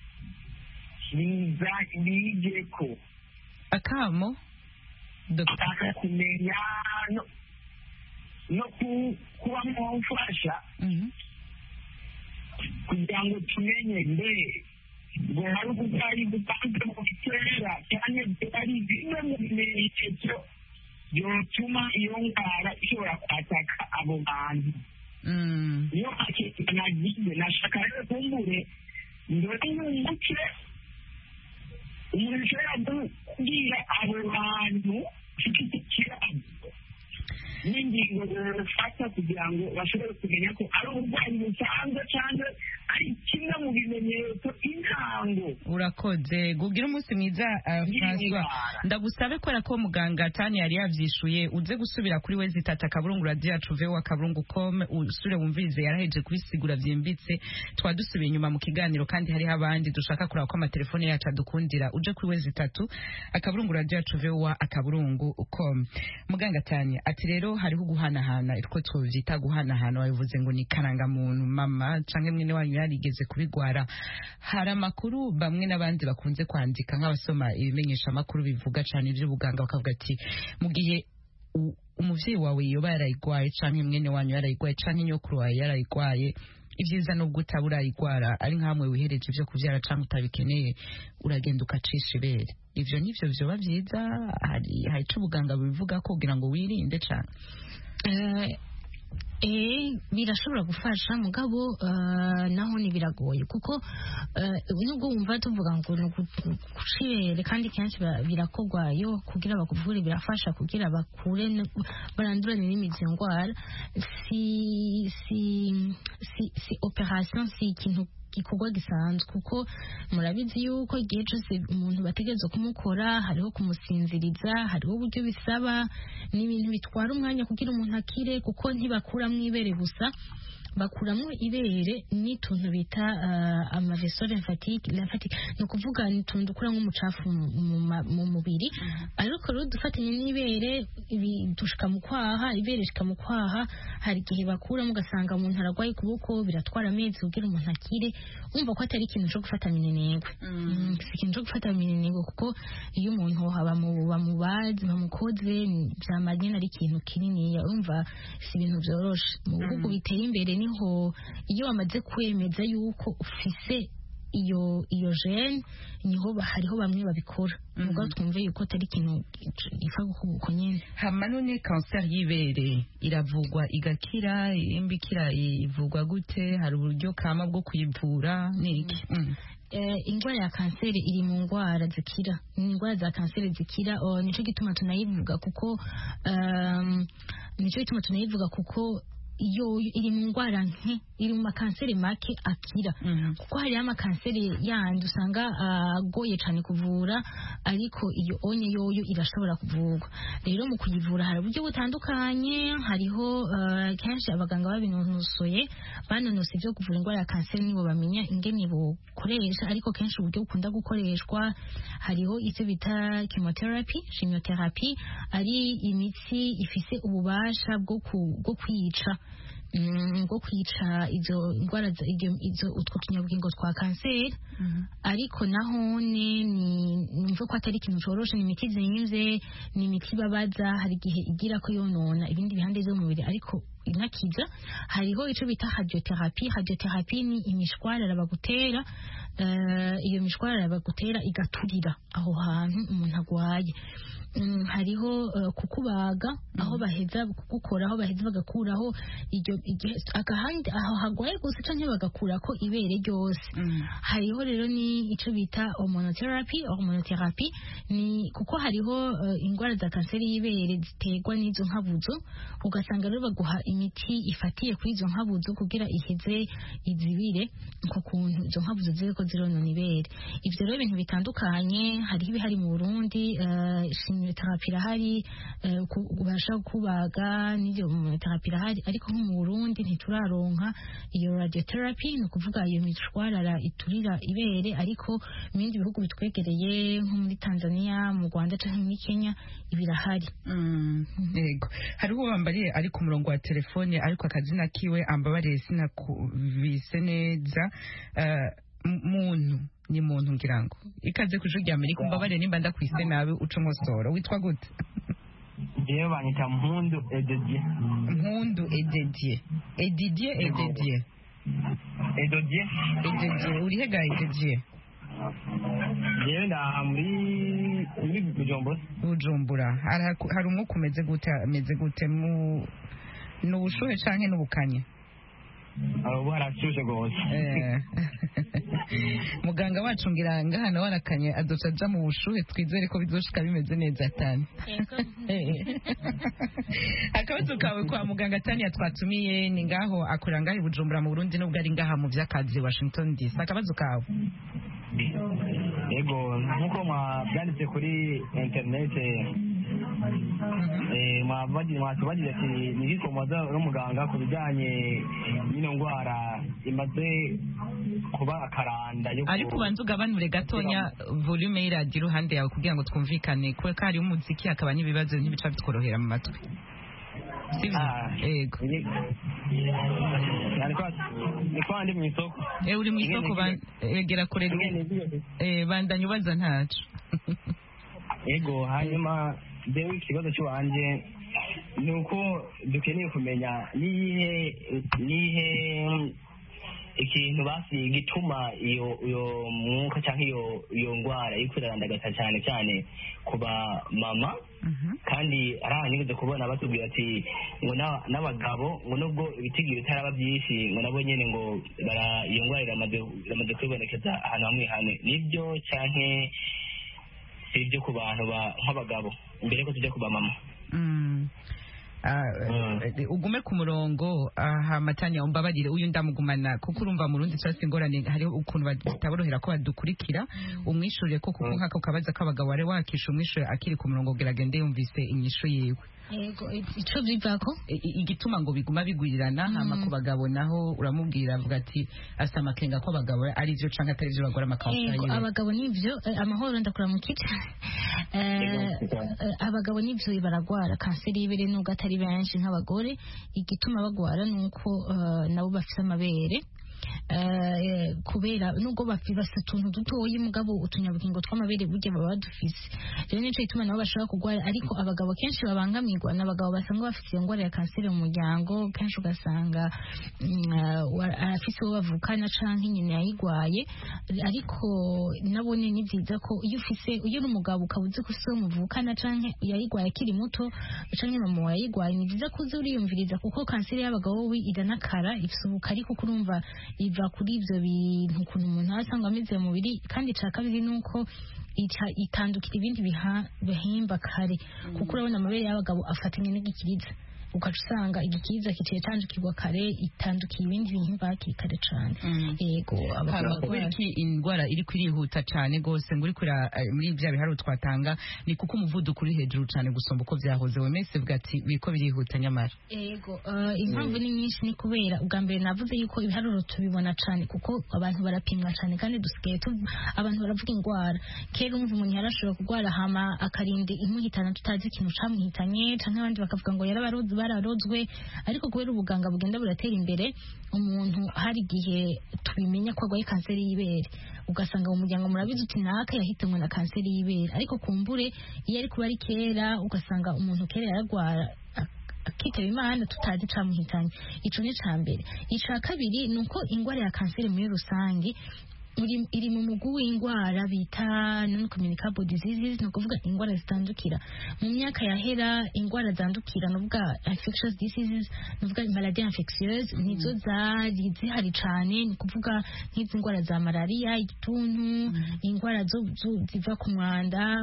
nigeko akamo dutaka kumenya no kuba mwamfasha kugira ngo tumenye mbere ngo hari uburwayi butanzwe mu bitera cyane byari bimwe mu bimenyetso byotuma iyo ndwara ishobora kwataka abo bantu iyo nagize nashaka rero kumbure ndore n'umuce umuntu ushobora kubwira abo bantu ufite ikibazo n'ingingo zifata kugira ngo bashobore kumenya ko ari uburwayi busanzwe cyangwa ari kimwe mu bimenyetso intango. Urakoze gugira umunsi mwiza François, ndagusabe kubera ko muganga Tani yari yavyishuye uze gusubira kuri we zitata kaburungu radio yacu vewa kaburungu.com usure wumvirize yaraheje kubisigura vyimbitse twadusubiye inyuma mu kiganiro kandi hari abandi dushaka kuraba ko amatelefone yacu adukundira uje kuri we zitatu akaburungu radio yacu vewa akaburungu.com. Muganga Tani ati rero hariho guhanahana itwo twovyita guhanahana wabivuze ngo ni karanga muntu mama canke mwene wanyu yarigeze kubigwara. Hari amakuru bamwe n'abandi bakunze kwandika nk'abasoma ibimenyesha makuru bivuga cyane iby'ubuganga bakavuga ati mu gihe umuvyeyi wawe yoba yarayigwaye canke mwene wanyu yarayigwaye canke nyokuru wawe yarayigwaye ivyiza no gutabura ayigwara ari nkamwe wihereje ivyo kuvyara canke utabikeneye uragenda ukacisha ibere. Ivyo nivyo vyoba vyiza hari ico ubuganga bivuga ko kugira ngo wirinde cane. Birashobora gufasha mugabo naho ni biragoye kuko nubwo wumva tuvuga ngo kucire kandi kenshi birakogwayo kugira bakuvure birafasha kugira bakure barandurane n'imizi ngwara si operation si ikintu gikorwa gisanzwe kuko murabizi yuko igihe cyose umuntu bategereza kumukora hariho kumusinziriza hariho uburyo bisaba n'ibintu bitwara umwanya kugira umuntu akire kuko ntibakura mwibere gusa bakuramo ibere n'ituntu bita amaveso lymphatique no kuvuga nituntu dukura nk'umucafu mu mubiri ariko rero dufatanye n'ibere dushika mu kwaha ibere shika mu kwaha hari igihe bakuramo ugasanga umuntu aragwaye kuboko biratwara amezi kugira umuntu akire umva ko atari ikintu cyo gufata minenegwe si ikintu cyo gufata minenegwe kuko iyo umuntu bamubazi bamukoze byamanye ari ikintu kinini umva si ibintu byoroshe mu bihugu biteye imbere niho iyo bamaze kwemeza yuko ufise iyo gene niho hariho bamwe babikora nubwo twumve yuko atari ikintu ifa gukubuko nyine. Hama none cancer y'ibere iravugwa igakira imbikira ivugwa gute hari uburyo kama bwo kuyivura niki? Ingwara ya kanseri iri mu ngwara zikira ingwara za kanseri zikira nico gituma tunayivuga kuko iyo iri mu ndwara nke, iri mu makanseri make akira, kuko hariho amakanseri yandi usanga agoye cyane kuvura, ariko iyo onye yoyo irashobora kuvurwa. Rero mu kuyivura hari uburyo butandukanye, hariho kenshi abaganga babinonosoye banonose ibyo kuvura indwara ya kanseri nibo bamenya ingene bukoresha, ariko kenshi uburyo bukunda gukoreshwa hariho icyo bita chemotherapy, ari imitsi ifise ububasha bwo kwica izo ndwara utwo tunyabugingo twa kanseri. Ariko nahone nimva ko atari ikintu coroshe, ni imiti zimvye, ni imiti babaza, hari igihe igira ko yonona ibindi bihande by'umubiri ariko inakiza. Hariho ico bita radiotherapy ni imishwarara bagutera, iyo mishwarara bagutera igaturira aho hantu umuntu agwaye. Hariho kukubaga, aho baheza kugukora, aho baheza bagakuraho agahandi aho hagwaye gusa canke bagakurako ibere ryose. Hariho rero ni ico bita hormonotherapy ni kuko hariho indwara za kanseri y'ibere ziterwa n'izo nkabuzo, ugasanga rero baguha imiti ifatiye kuri izo nkabuzo kugira iheze izibire ku kuntu izo nkabuzo ziriko zironona ibere. Ivyo rero ibintu bitandukanye, hariho ibihari mu Burundi, therapy irahari, ubasha kubaga n'ibyo therapy irahari, ariko nko mu Burundi ntituraronka iyo radiotherapy, ni ukuvuga iyo mishwarara iturira ibere, ariko mu bindi bihugu bitwegereye nko muri Tanzania, mu Rwanda canke muri Kenya ibirahari. Yego, hariho wambariye ari ku murongo wa telefone ariko akazina kiwe ambabariye sinakubise neza. Ni muntu ngira ngo ikaze ku Ijwi ry'Amerika, umbabare nimba ndakwise nabi uca umusoro. Witwa gute? Jewe banyita Mpundu Ededie. Uri hega Ededie? Jewe nda muri Bujumbura. Hari umwuka umeze gute mu n'ubushuhe canke n'ubukanye? Abo barashushe gose. Muganga wacu ngira ngahana warakanye adoca aja mu bushuhe, twizere ko bizoshika bimeze neza cyane. Akabazo kawe kwa muganga Tania twatumiye ni ngaho akora ngaho Bujumbura mu Burundi, nubwo ari ngaha mu vy'akazi Washington DC. Akabazo kawe? Yego, nkuko mwabyanditse kuri internet, mwatubagije ati nigikomoza n'umuganga ku bijyanye n'ino ndwara imaze kuba akaranda yo. Ariko ubanza ugabanure gatonya volume y'iradiyo iruhande yawe kugira ngo twumvikane, kuko hari umuziki hakaba n'ibibazo ntibica bitworohera mu matwi. Yego. Niko ndi mu isoko. Uri mu isoko, egera kure. Bandanya ubaza ntacu. Yego, hanyuma dewe ikibazo cy'uwanje ni uko dukeneye kumenya nihe ikintu basi gituma iyo mwuka cyangwa iyo ndwara ikwirandagata cyane cyane kuba mama. Kandi arahanyuze kubona batubwira ati ngo n'abagabo ngo nubwo ibitigiri bitaraba byinshi ngo nabo nyene ngo iyo ndwara iramaze kwibonekeza ahantu hamwe hamwe. Nibyo canke sibyo ku bantu nk'abagabo mbere ko tujya kuba mama? Ugume ku murongo. Matanya umbabarire uyu ndamugumana kuko urumva mu Burundi cyose ingorane, hariho ukuntu bataborohera ko badukurikira. Umwishurire ko kuko nkako kabaza k'abagabo wari wakisha umwishure akiri ku murongo geragende yumvise inyishu yiwe. Yego, ico bivako igituma ngo biguma bigwirirana. Hama ku bagabo naho uramubwira avuga ati asa makenga ko abagabo ari byo canke atari byo bagora amakansa yiwe. Abagabo nivyo amahoro ndakura mu kica. Abagabo nivyo baragwara kanseri y'ibere nubwo atari benshi nk'abagore. Igituma bagwara nuko nabo bafite amabere, kubera nubwo bafite utuntu dutoyi mugabo utunyabugingo tw'amabere burya baba badufise. Rero nico ituma nabo bashobora kugwara, ariko abagabo kenshi babangamirwa n'abagabo basanga bafite iyo ndwara ya kanseri mu muryango. Kenshi ugasanga arafise uwo bavukana canke nyine yayigwaye, ariko nabone ni byiza ko iyo uri umugabo ukabuze ko se muvukana canke yayigwaye akiri muto canke mama yayigwaye, ni byiza ko uzi uriyumviriza, kuko kanseri y'abagabo iranakara ifise ubukari, kuko urumva iva kuri ivyo bintu ukuntu umuntu asanga ameze mu mubiri. Kandi ca kabiri nuko itandukira ibindi bihimba kare, kuko urabona amabere y'abagabo afatanye n'igikiriza. ugaca usanga igikiza kiciye candukirwa kare itandukiye ibindi bihimba hakiri kare cane yego kubera iki indwara iri kwirihuta cane gose ngo uri muri bya biharuro twatanga ni kuko umuvuduko uri hejuru cane gusomba uko vyahoze wemese vuga ati biko birihuta nyamara yego impamvu ni nyinshi ni kubera ubwa mbere navuze yuko ibiharuro tubibona cane kuko abantu barapimwa cane kandi dusigaye abantu baravuga indwara kera umva umuntu yarashobora kurwara hama akarinde imuhitana tutazi ikintu camuhitanye canke abandi bakavuga ngo bararozwe ariko kubera ubuganga bugenda buratera imbere umuntu hari igihe tubimenya ko arwaye kanseri y'ibere ugasanga mu muryango murabizi uti naka yahitanwe na kanseri y'ibere ariko kumbure iyo ari kuba ari kera ugasanga umuntu kera yaragwara akitaba imana tutazi camuhitanye ico ni ca mbere ica kabiri nuko ingwara ya kanseri muri rusangi iri mu mugwi w'indwara bita non-communicable diseases ni ukuvuga indwara zitandukira mu myaka yahera indwara zandukira ni ukuvuga infectious diseases ni ukuvuga maladie infectieuse nizo zari zihari cane ni ukuvuga nk'izi ndwara za malaria igituntu indwara ziva ku mwanda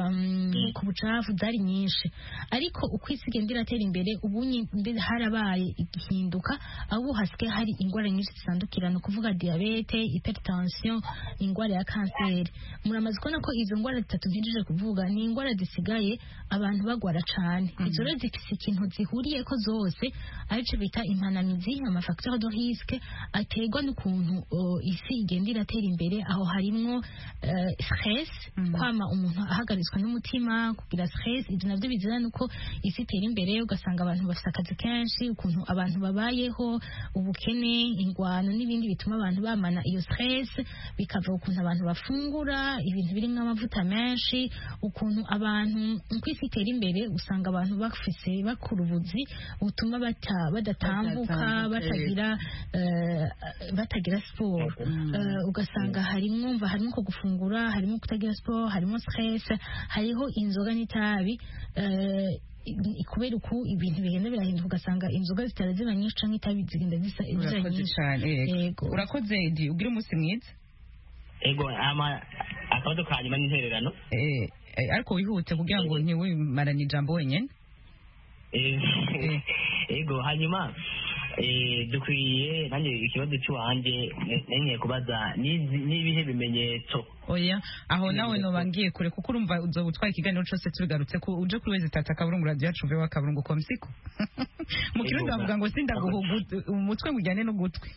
ku bucafu zari nyinshi ariko uko isi igenda iratera imbere ubu harabaye igihinduka aho hasigaye hari indwara nyinshi zitandukira ni ukuvuga diabete hypertension ingwara ya kanseri muramaze kubona ko izo ngwara zitatu ntejeje kuvuga ni ingwara zisigaye abantu bagwara cane izo rero zifise ikintu zihuriye ko zose arico bita impanamizi amafacteur de risque aterwa n'ukuntu isi igenda iratera imbere aho harimwo stress kwama umuntu ahagarizwa n'umutima kugira stress ibyo navyo bizana nuko isi itera imbere ugasanga abantu bafite akazi kenshi ukuntu abantu babayeho ubukene ingwano n'ibindi bituma abantu bamana iyo stress bikava ukuntu abantu bafungura ibintu birimo amavuta menshi ukuntu abantu uko isi itera imbere usanga abantu bakura ubuzi butuma badatambuka batagira siporo ugasanga harimo ko gufungura harimo kutagira siporo harimo stress hariho inzoga n'itabi kubera uko ibintu bigenda birahinduka ugasanga inzoga zitara ziba nyinshi canke itabi zigenda zisa nyinshi urakoze Edi ugira umunsi mwiza ego akabazo ka nyuma n'intererano ariko wihute kugira ngo ntiwimarane ijambo wenyene ego hanyuma dukwiye nanjye ikibazo cy'uwanje nenye kubaza n'ibihe bimenyetso oya aho nawe nobangiye kure kuko urumva uzoba utwaye ikiganiro cose tubigarutse ko uje kuri wezi tata kaburungu radio yacu vewa kaburungu komsiko mu kirundi bavuga ngo sindaguha umutwe mujyane n'ugutwi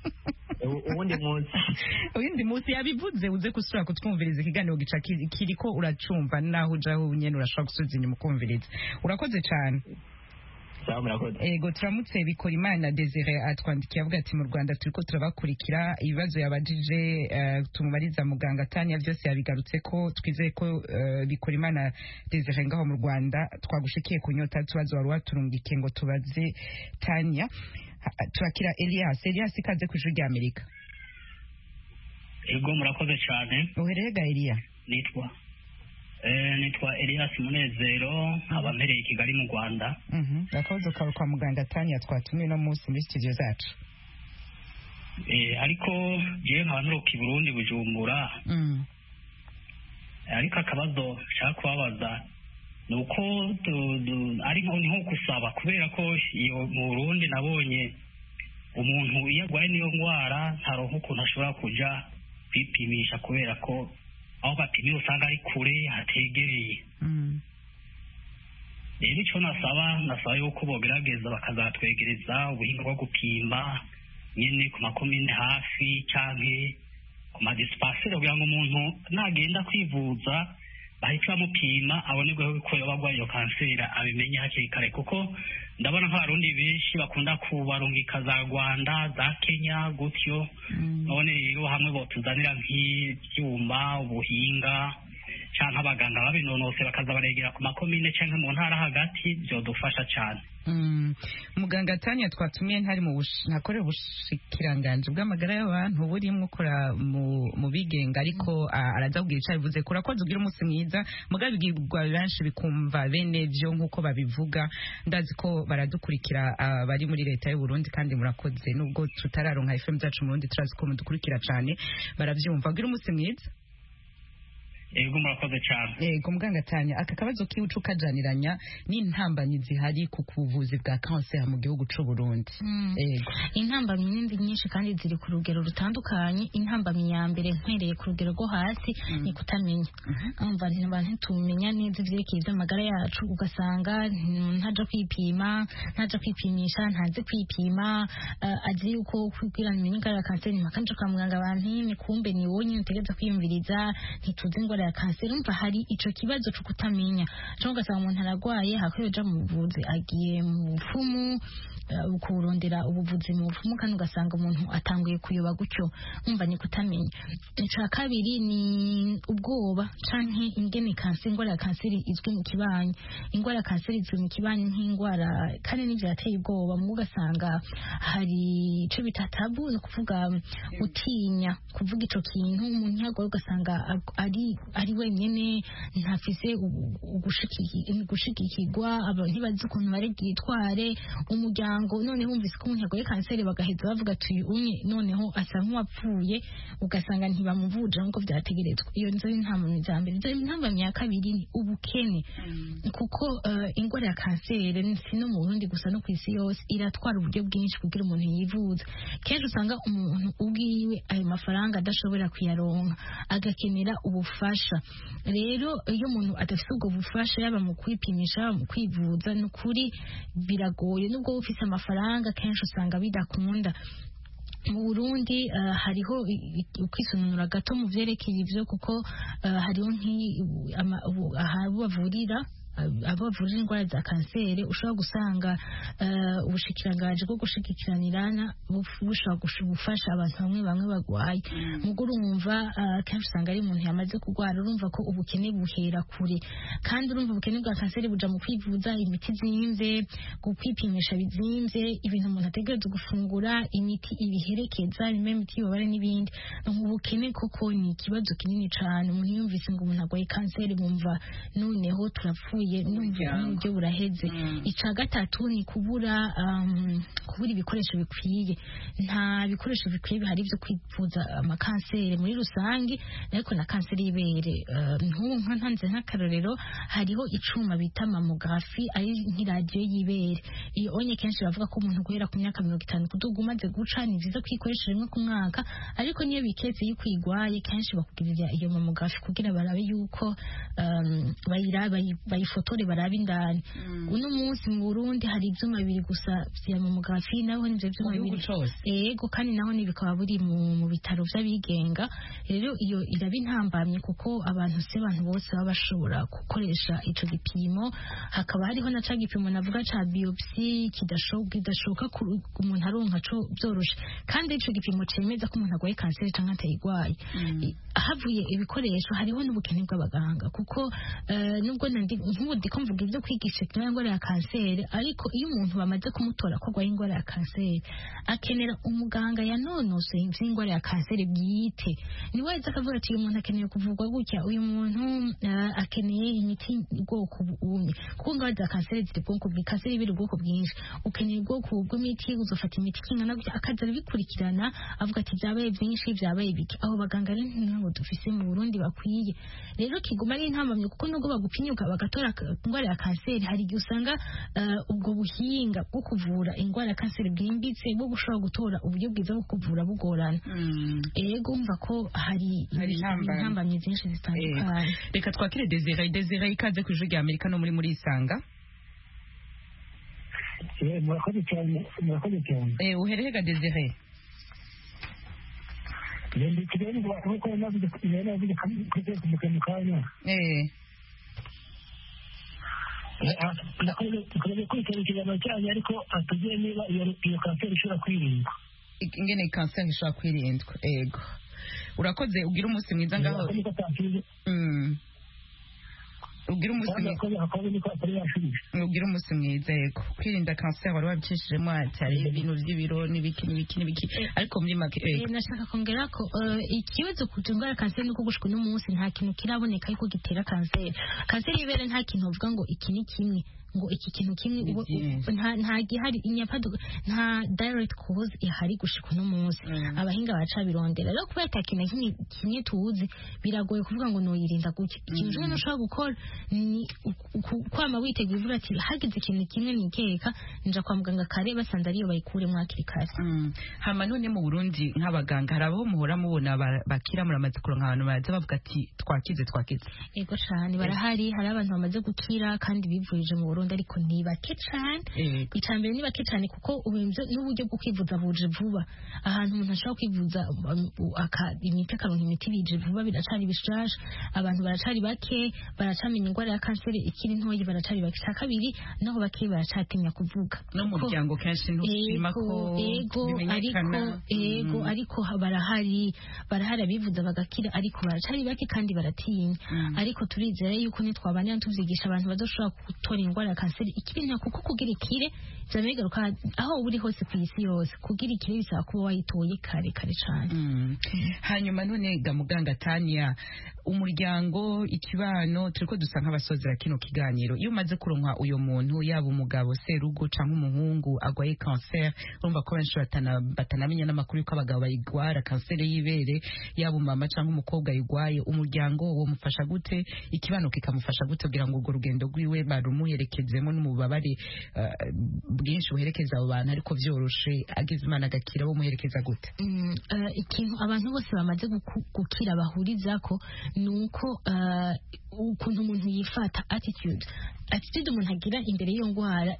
uwundi munsi yabivuze uze gusura kutwumviriza ikiganiro gica kiriko uracumva naho ujaho nyene urashobora gusubiza inyuma ukumviriza urakoze cane ego turamutse bikora imana Desire atwandikiye avuga ati mu Rwanda turiko turabakurikira ibibazo yabajije tumubariza muganga Tanya byose yabigarutse ko twizeye ko bikora imana Desire ngaho mu Rwanda twagushikiye kunyota tubazo wari waturungike ngo tubaze Tanya turakira Elias ikaze ku ijwi rya Amerika ego murakoze cyane uherega Elia nitwa Elias Munezero abampereye Kigali mu Rwanda akabazo kawe kwa muganga Tanya twatumiye no munsi muri studio zacu ariko jewe nkaba nturuka i Burundi Bujumbura ariko akabazo nshaka kubabaza nuko ari nko gusaba kubera ko iyo mu Burundi nabonye umuntu iyo agwaye niyo ngwara ntaronka ukuntu ashobora kuja kwipimisha kubera ko aho bapimira usanga ari kure hategereye rero icyo nasaba yuko bogerageza bakazatwegereza ubuhinga bwo gupima nyine ku makomine hafi canke ku madisipasire kugira ngo umuntu nagenda kwivuza bahita bamupima abonerweho ko yoba agwaye iyo kanseri abimenye hakiri kare kuko ndabona nk'abarundi benshi bakunda kubarungika za Rwanda za Kenya gutyo none rero hamwe botuzanira nk'ibyuma ubuhinga canke abaganga babinonose bakaza baregera ku makomine canke mu ntara hagati byodufasha cyane muganga Tanya twatumiye ntari ntakorera ubushikiranganje bw'amagara y'abantu burimo ukora mu bigenga ariko araza kugira icyo bivuze kurakoze ugira umunsi mwiza mugabigirwa benshi bikumva bene byo nk'uko babivuga ndazi ko baradukurikira bari muri leta y'u Burundi kandi murakoze nubwo tutararonka FM zacu mu Burundi turazi ko mudukurikira cyane baravyumva ugira umunsi mwiza ego murakoze cyane. Ego muganga Tanya, aka kabazo kiwuca ukajaniranya n'intambanyi zihari ku buvuzi bwa kanseri mu gihugu c'u Burundi. Ego intambamyi ni nyinshi kandi ziri ku rugero rutandukanye. Intambamyi ya mbere mpereye ku rugero rwo hasi ni kutamenya. Abantu tumenya neza ivyerekeye ivy'amagara yacu, ugasanga ntaja kwipimisha, ntazi kwipima, azi yuko kugira amenye ingwara ya kanseri makanje kwa muganga abantu kumbe ni wowe nyine utegeza kwiyumviriza, ntituzi ingwara ya kanseri. Umva hari ico kibazo cyo kutamenya, cyo ugasanga umuntu aragwaye hakwiye mu buvuzi, agiye mu bupfumu kurondera ubuvuzi mu bupfumu, kandi ugasanga umuntu atanguye kuyoba gutyo. Umva ni kutamenya. Ica kabiri ni ubwoba canke ingene kanseri, ingwara ya kanseri izwi mu kibanyi. Ingwara ya kanseri izwi mu kibanyi nk'ingwara kandi n'ivyo yateye ubwoba, mu ugasanga hari ico bita tabu, no kuvuga utinya kuvuga ico kintu. Umuntu yagoye ugasanga ari wenyene, ntafise gushikikirwa, abantu ntibazi ukuntu bari bwitware. Umuryango noneho umvise ko umuntu yagoye kanseri bagaheza bavuga ati unye noneho asa nk'uwapfuye, ugasanga ntibamuvuje nk'uko vyategerezwa. Iyo nizo intambamyi za mbere. Intambamyi ya kabiri ni ubukene, kuko ingwara ya kanseri si no mu Burundi gusa, no kw'isi yose iratwara uburyo bwinshi kugira umuntu yivuze. Kenshi usanga umuntu ubwiwe ayo mafaranga adashobora kuyaronka, agakenera ubufasha. Rero iyo umuntu adafite ubwo bufasha, yaba mu kwipimisha, yaba mu kwivuza, n'ukuri biragoye. Nubwo ufite amafaranga kenshi usanga bidakunda. Mu Burundi hariho ukwisununura gato mu vyerekeye ivyo, kuko hariho abavurira ingwara za kanseri ushobora gusanga ubushikirangaje bwo gushikiranirana bushobora gufasha abantu bamwe bagwaye. Mugo urumva kenshi usanga ari umuntu yamaze kugwara, urumva ko ubukene buhera kure, kandi urumva ubukene bwa kanseri buja mu kwivuza, imiti zimvye, kwipimisha bizimvye, ibintu umuntu ategereza gufungura, imiti ibiherekeza, imiti y'ububabare n'ibindi. Ubukene koko ni ikibazo kinini cane. Umuntu yumvise ngo umuntu agwaye kanseri bumva noneho turapfuye, n'uburyo buraheze. Ica gatatu ni kubura ibikoresho bikwiye. Nta bikoresho bikwiye bihari byo kwivuza amakanseri muri rusange, ariko na kanseri y'ibere. Ntanze nk'akarorero, hariho icuma bita mamografi, ari nk'iradiyo y'ibere. Iyo onye kenshi bavuga ko umuntu guhera ku myaka 50 kuduga umaze guca ni vyiza kwikoresha rimwe ku mwaka, ariko niyo biketse yuko igwaye kenshi bakugirira iyo mamografi kugira barabe yuko bayifotore barabe indani. Uno munsi mu Burundi hari ivyuma bibiri gusa vya mamografi, naho nivyo vyuma bibiri. Yego, kandi naho ni bikaba buri mu bitaro vy'abigenga. Rero iyo iraba intambamye, kuko abantu bose baba bashobora gukoresha ico gipimo. Hakaba hariho na ca gipimo navuga ca biopsi kidashoka umuntu aronka co byoroshe, kandi ico gipimo cemeza ko umuntu agwaye kanseri canke atayigwaye. Havuye ibikoresho, hariho n'ubukene bw'abaganga, kuko nubwo ndiko mvuga ibyo kwigisha ingwara ya kanseri, ariko iyo umuntu bamaze kumutora ko agwaye ingwara ya kanseri, akenera umuganga yanonosoye ivy'ingwara ya kanseri bwite. Ni wese akavuga ati uyu muntu akeneye kuvurwa gutya, uyu muntu akeneye imiti ubwoko bunye, kuko ingwara za kanseri ziri ubwoko bwinshi, kanseri ibiri ubwoko bwinshi. Ukeneye ubwoko bw'imiti, uzofata imiti kingana gutya, akaza bikurikirana avuga ati vyabaye byinshi, vyabaye bike. Aho baganga rero nabo dufise mu Burundi bakwiye. Rero kiguma ari intambamye, kuko nubwo bagupinyuka bagatora ingwara ya kanseri, hari igihe usanga ubwo buhinga bwo kuvura ingwara ya kanseri bwimbitse, bwo gushobora gutora uburyo bwiza bwo kuvura bugorana. Ego umva ko hari intambamye zinshi zitandukanye. Reka twakire Desire, ikaze ku Ijwi rya Amerika no muri Isanga. Murakoze cyane. Uherehega Desire? Ndi kigali ngo ariko navuze mu kanya. Nakoze kwitaba ikiganiro cyanyu, ariko atubwiye niba iyo kanseri ishobora kwirindwa. Ingene kanseri ishobora kwirindwa. Ego, urakoze, ugira umunsi mwiza ngaho. Ugira umunsi mwiza. Yego, kwirinda kanseri wari wabicishijemo atari ibintu by'ibiro n'ibiki, ariko muri make nashaka kongera ko ikibazo kutungara kanseri nuko gushika no munsi nta kintu kiraboneka ariko gitera kanseri y'ibere. Nta kintu uvuga ngo iki ni kimwe, ngo iki kintu kimwe nta gihari nta direct cause ihari gushika no munsi abahinga baracabirondera rero kubera atakintu kimwe tuzi biragoye kuvuga ngo noyirinda gutya ikintu kimwe ushobora gukora ni kwama witeguye uvuga ati hagize ikintu kimwe nikeka nja kwa muganga kare basanze ariyo bayikuremo hakiri kare. Hama none mu Burundi nk'abaganga hari abo muhora mubona bakira muramaze kuronka abantu baraza bavuga ati twakize. Yego cyane barahari hari abantu bamaze gukira kandi bivurije mu Burundi ariko ni bake cyane. Icambere ni bake cyane kuko n'uburyo bwo kwivuza buje vuba ahantu umuntu ashobora kwivuza imiti akaronka imiti bije vuba biracari bishasha abantu baracari bake baracamenya indwara ya kanseri ikiri ntoyi baracari bake cya kabiri naho bake baracatinya kuvuga no mu muryango kenshi ntushima ko bimenyekana ariko barahari abivuza bagakira ariko baracari bake kandi baratinya ariko turizera yuko nitwabanira tuvyigisha abantu bazoshobora gutora indwara ya kanseri ikiri nta kuko kugira ikire byamenyegaruka aho uri hose ku isi yose kugira ikire bisaba kuba wayitoye kare cyane. Hanyuma none ga muganga Tania umuryango ikibano turiko dusa nk'abasozera kino kiganiro iyo umaze kuronka uyo muntu yaba umugabo serugo canke umuhungu agwaye cancer urumva ko benshi batanamenya n'amakuru yuko abagabo bayigwara cancer y'ibere yaba umama canke umukobwa yigwaye umuryango wo mufasha gute ikibano kikamufasha gute kugira ngo urwo rugendo rwiwe barumuherekezemo n'umubabare bwinshi buherekeza abo bantu ariko vyoroshe agize Imana agakira bo muherekeza gute? Ikintu abantu bose bamaze gukira bahurizako nuko ukuntu umuntu yifata attitude umuntu agira imbere y'iyo ndwara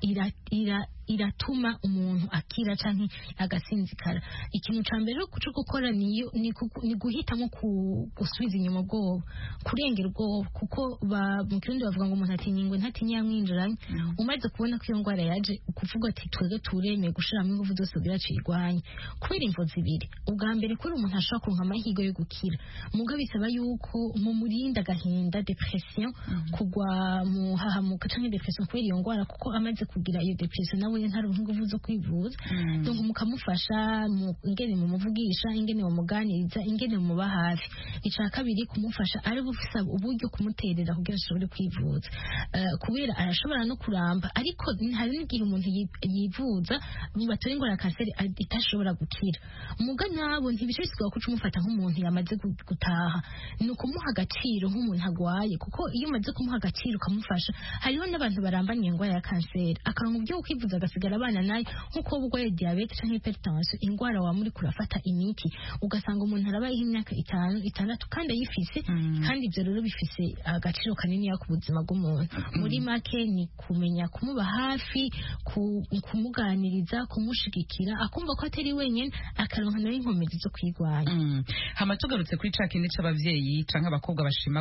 iratuma umuntu akira canke agasinzikara. Ikintu ca mbere cyo gukora ni guhitamo gusubiza inyuma ubwoba kurengera ubwoba kuko mu kirundi bavuga ngo umuntu atinya ingwe ntatinya yamwinjiranye. Umaze kubona ko iyo ndwara yaje ukuvuga ati twebwe turemeye gushiramo ingufu zose kugira tuyirwanye kubera imvo zibiri. Ubwa mbere kuri umuntu ashobora kuronka amahirwe yo gukira muga bisaba yuko mu murinda agahinda depression kugwa mu hahamuka canke depression kubera iyo ndwara kuko amaze kugira iyo depression nawe ntaronka ingufu zo kwivuza donc mukamufasha ingene mumuvugisha ingene mumuganiriza ingene mumuba hafi. Ica kabiri kumufasha ari bufisa uburyo kumuterera kugira ashobore kwivuza kubera arashobora no kuramba ariko hari n'igihe umuntu yivuza batora ingwara ya kanseri itashobora gukira muga nabo ntibishobora kuca umufata nk'umuntu yamaze gutaha ni ukumuha agaciro nk'umuntu agwaye kuko iyo umaze kumuha agaciro ukamufasha hariho n'abantu barambanye indwara ya kanseri akaronka uburyo kwivuza agasigara abana nayo nk'uko urwaye diabete canke hypertension indwara wa muri kurafata imiti ugasanga umuntu arabayeho imyaka 5-6 kandi ayifise kandi ibyo rero bifise agaciro kanini ku buzima bw'umuntu. Muri make ni kumenya kumuba hafi kumuganiriza kumushigikira akumva ko atari wenyine akaronka nawe inkomezi zo kwigwanya. Hama tugarutse kuri ca kindi c'abavyeyi canke abakobwa bashima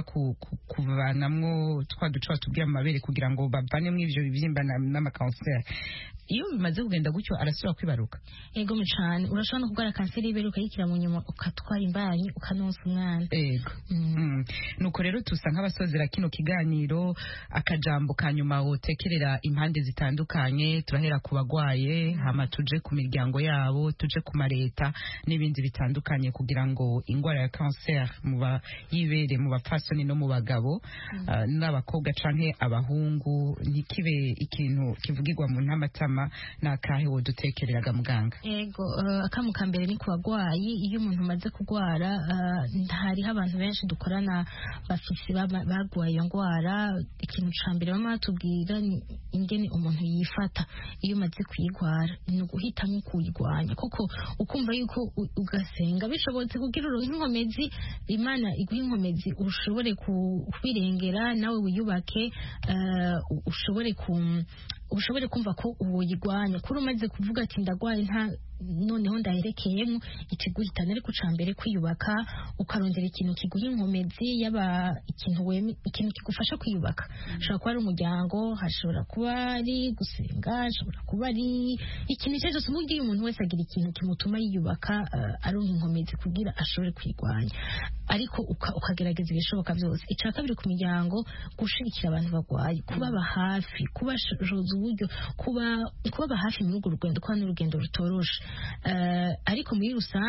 kuvanamwo twa duca tubwira mu mabere kugira ngo bavanemo ivyo bivyimba n'amakanseri iyo bimaze kugenda gutyo arasubira kwibaruka. Ego cyane urashobora no kugwara kanseri y'ibere ukayikira mu nyuma ukatwara imbanyi ukanonsa umwana. Ego nuko rero tusa nk'abasozera kino kiganiro akajambo kanyuma wotekerera impande zitandukanye turahera ku bagwaye hama tuje ku miryango yabo tuje ku mareta n'ibindi bitandukanye kugira ngo ingwara ya cancer mu yibere mu bapfasoni no mu bagabo n'abakobwa canke abahungu ntikibe ikintu kivugirwa mu ntamatama nakahe wo dutekereraga muganga. Ego akamuka mbere ni ku bagwayi iyo umuntu maze kugwara hariho abantu benshi dukorana bafise bagwaye iyo ngwara ikintu ca mbere bama batubwira ingene umuntu yifata iyo umaze kuyigwara ni uguhitamo kuyigwanya kuko ukumva yuko ugasenga bishobotse kugira inkomezi Imana iguha inkomezi ushobore kubirengera nawe wiyubake ushobore kumva ko uwoyigwanya kuri umaze kuvuga ati ndagwaye nta noneho ndaherekeyemo ikiguhitana ariko ca mbere kwiyubaka ukarondera ikintu kiguha inkomezi yaba ikintu kigufasha kwiyubaka ashobora kuba ari umuryango hashobora kuba ari gusenga hashobora kuba ari ikintu cyose umubwiye umuntu wese agira ikintu kimutuma yiyubaka aronka inkomezi kugira ashobore kwigwanya ariko ukagerageza ibishoboka byose. Ica kabiri ku miryango gushigikira abantu bagwaye kubaba hafi kubashoza uburyo kubaba hafi muri urwo rugendo kwa n'urugendo rutoroshe ariko muri rusange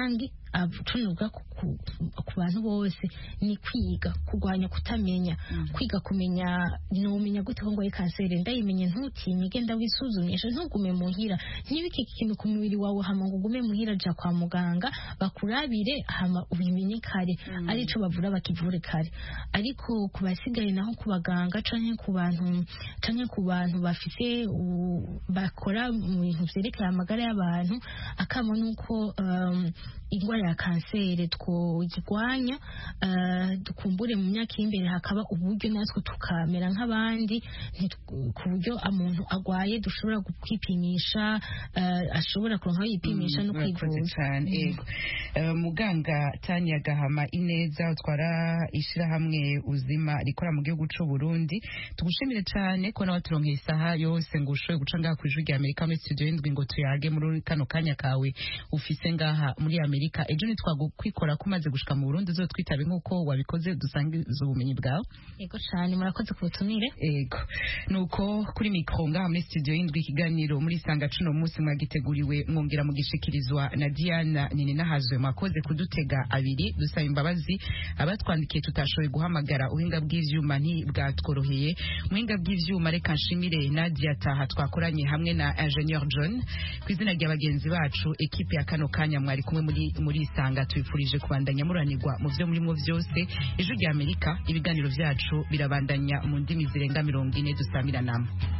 tunuga ku bantu bose ni kwiga kurwanya kutamenya kwiga kumenya numenya gute ko ngoye kanseri ndayimenye ntutinye genda wisuzumisha ntugume muhira ntibike ikintu ku mubiri wawe hama ngo ugume muhira ja kwa muganga bakurabire hama ubimenye kare arico bavura bakivure kare ariko kubasigaye naho ku baganga canke ku bantu bafise bakora mu bintu vyerekeye amagara y'abantu akamo nuko ingwara ya kanseri twigwanya dukumbure mu myaka y'imbere hakaba uburyo natwe tukamera nk'abandi ku buryo umuntu agwaye dushobora kwipimisha ashobora kuronka yipimisha no kwivuza muganga Tania Gahama Ineza utwara ishirahamwe uzima rikora mu gihugu c'u Burundi tugushimire cyane ko nawe turonkeye isaha yose ngo ushoye guca ngaha kwijwi rya Amerika muri studio y'indwi ngo tuyage muri kano kanya kawe ufise ngaha muri Amerika ejo nitwagukwikora kumaze gushika mu Burundi zo twitabe nkuko wabikoze dusangiza ubumenyi bwawe yego cyane murakoze kubutumire yego nuko kuri mikro ngaha muri studio y'indwi ikiganiro muri sanga cuno munsi mwagiteguriwe mwongera mugishikirizwa na Diana nini nahazwe mwakoze kudutega abiri dusaba imbabazi abatwandikiye tutashoboye guhamagara uhinga bw'ivyuma ntibwatworoheye muhinga bw'ivyuma reka nshimire Nadia Taha twakoranye hamwe na Ingenieur John kwizina rya bagenzi bacu equipe ya kano kanya mwari kumwe muri isanga tubifurije kubandanya muranirwa mu byo murimo byose ejo rya Amerika ibiganiro byacu birabandanya mu ndimi zirenga 40 dusamira namwe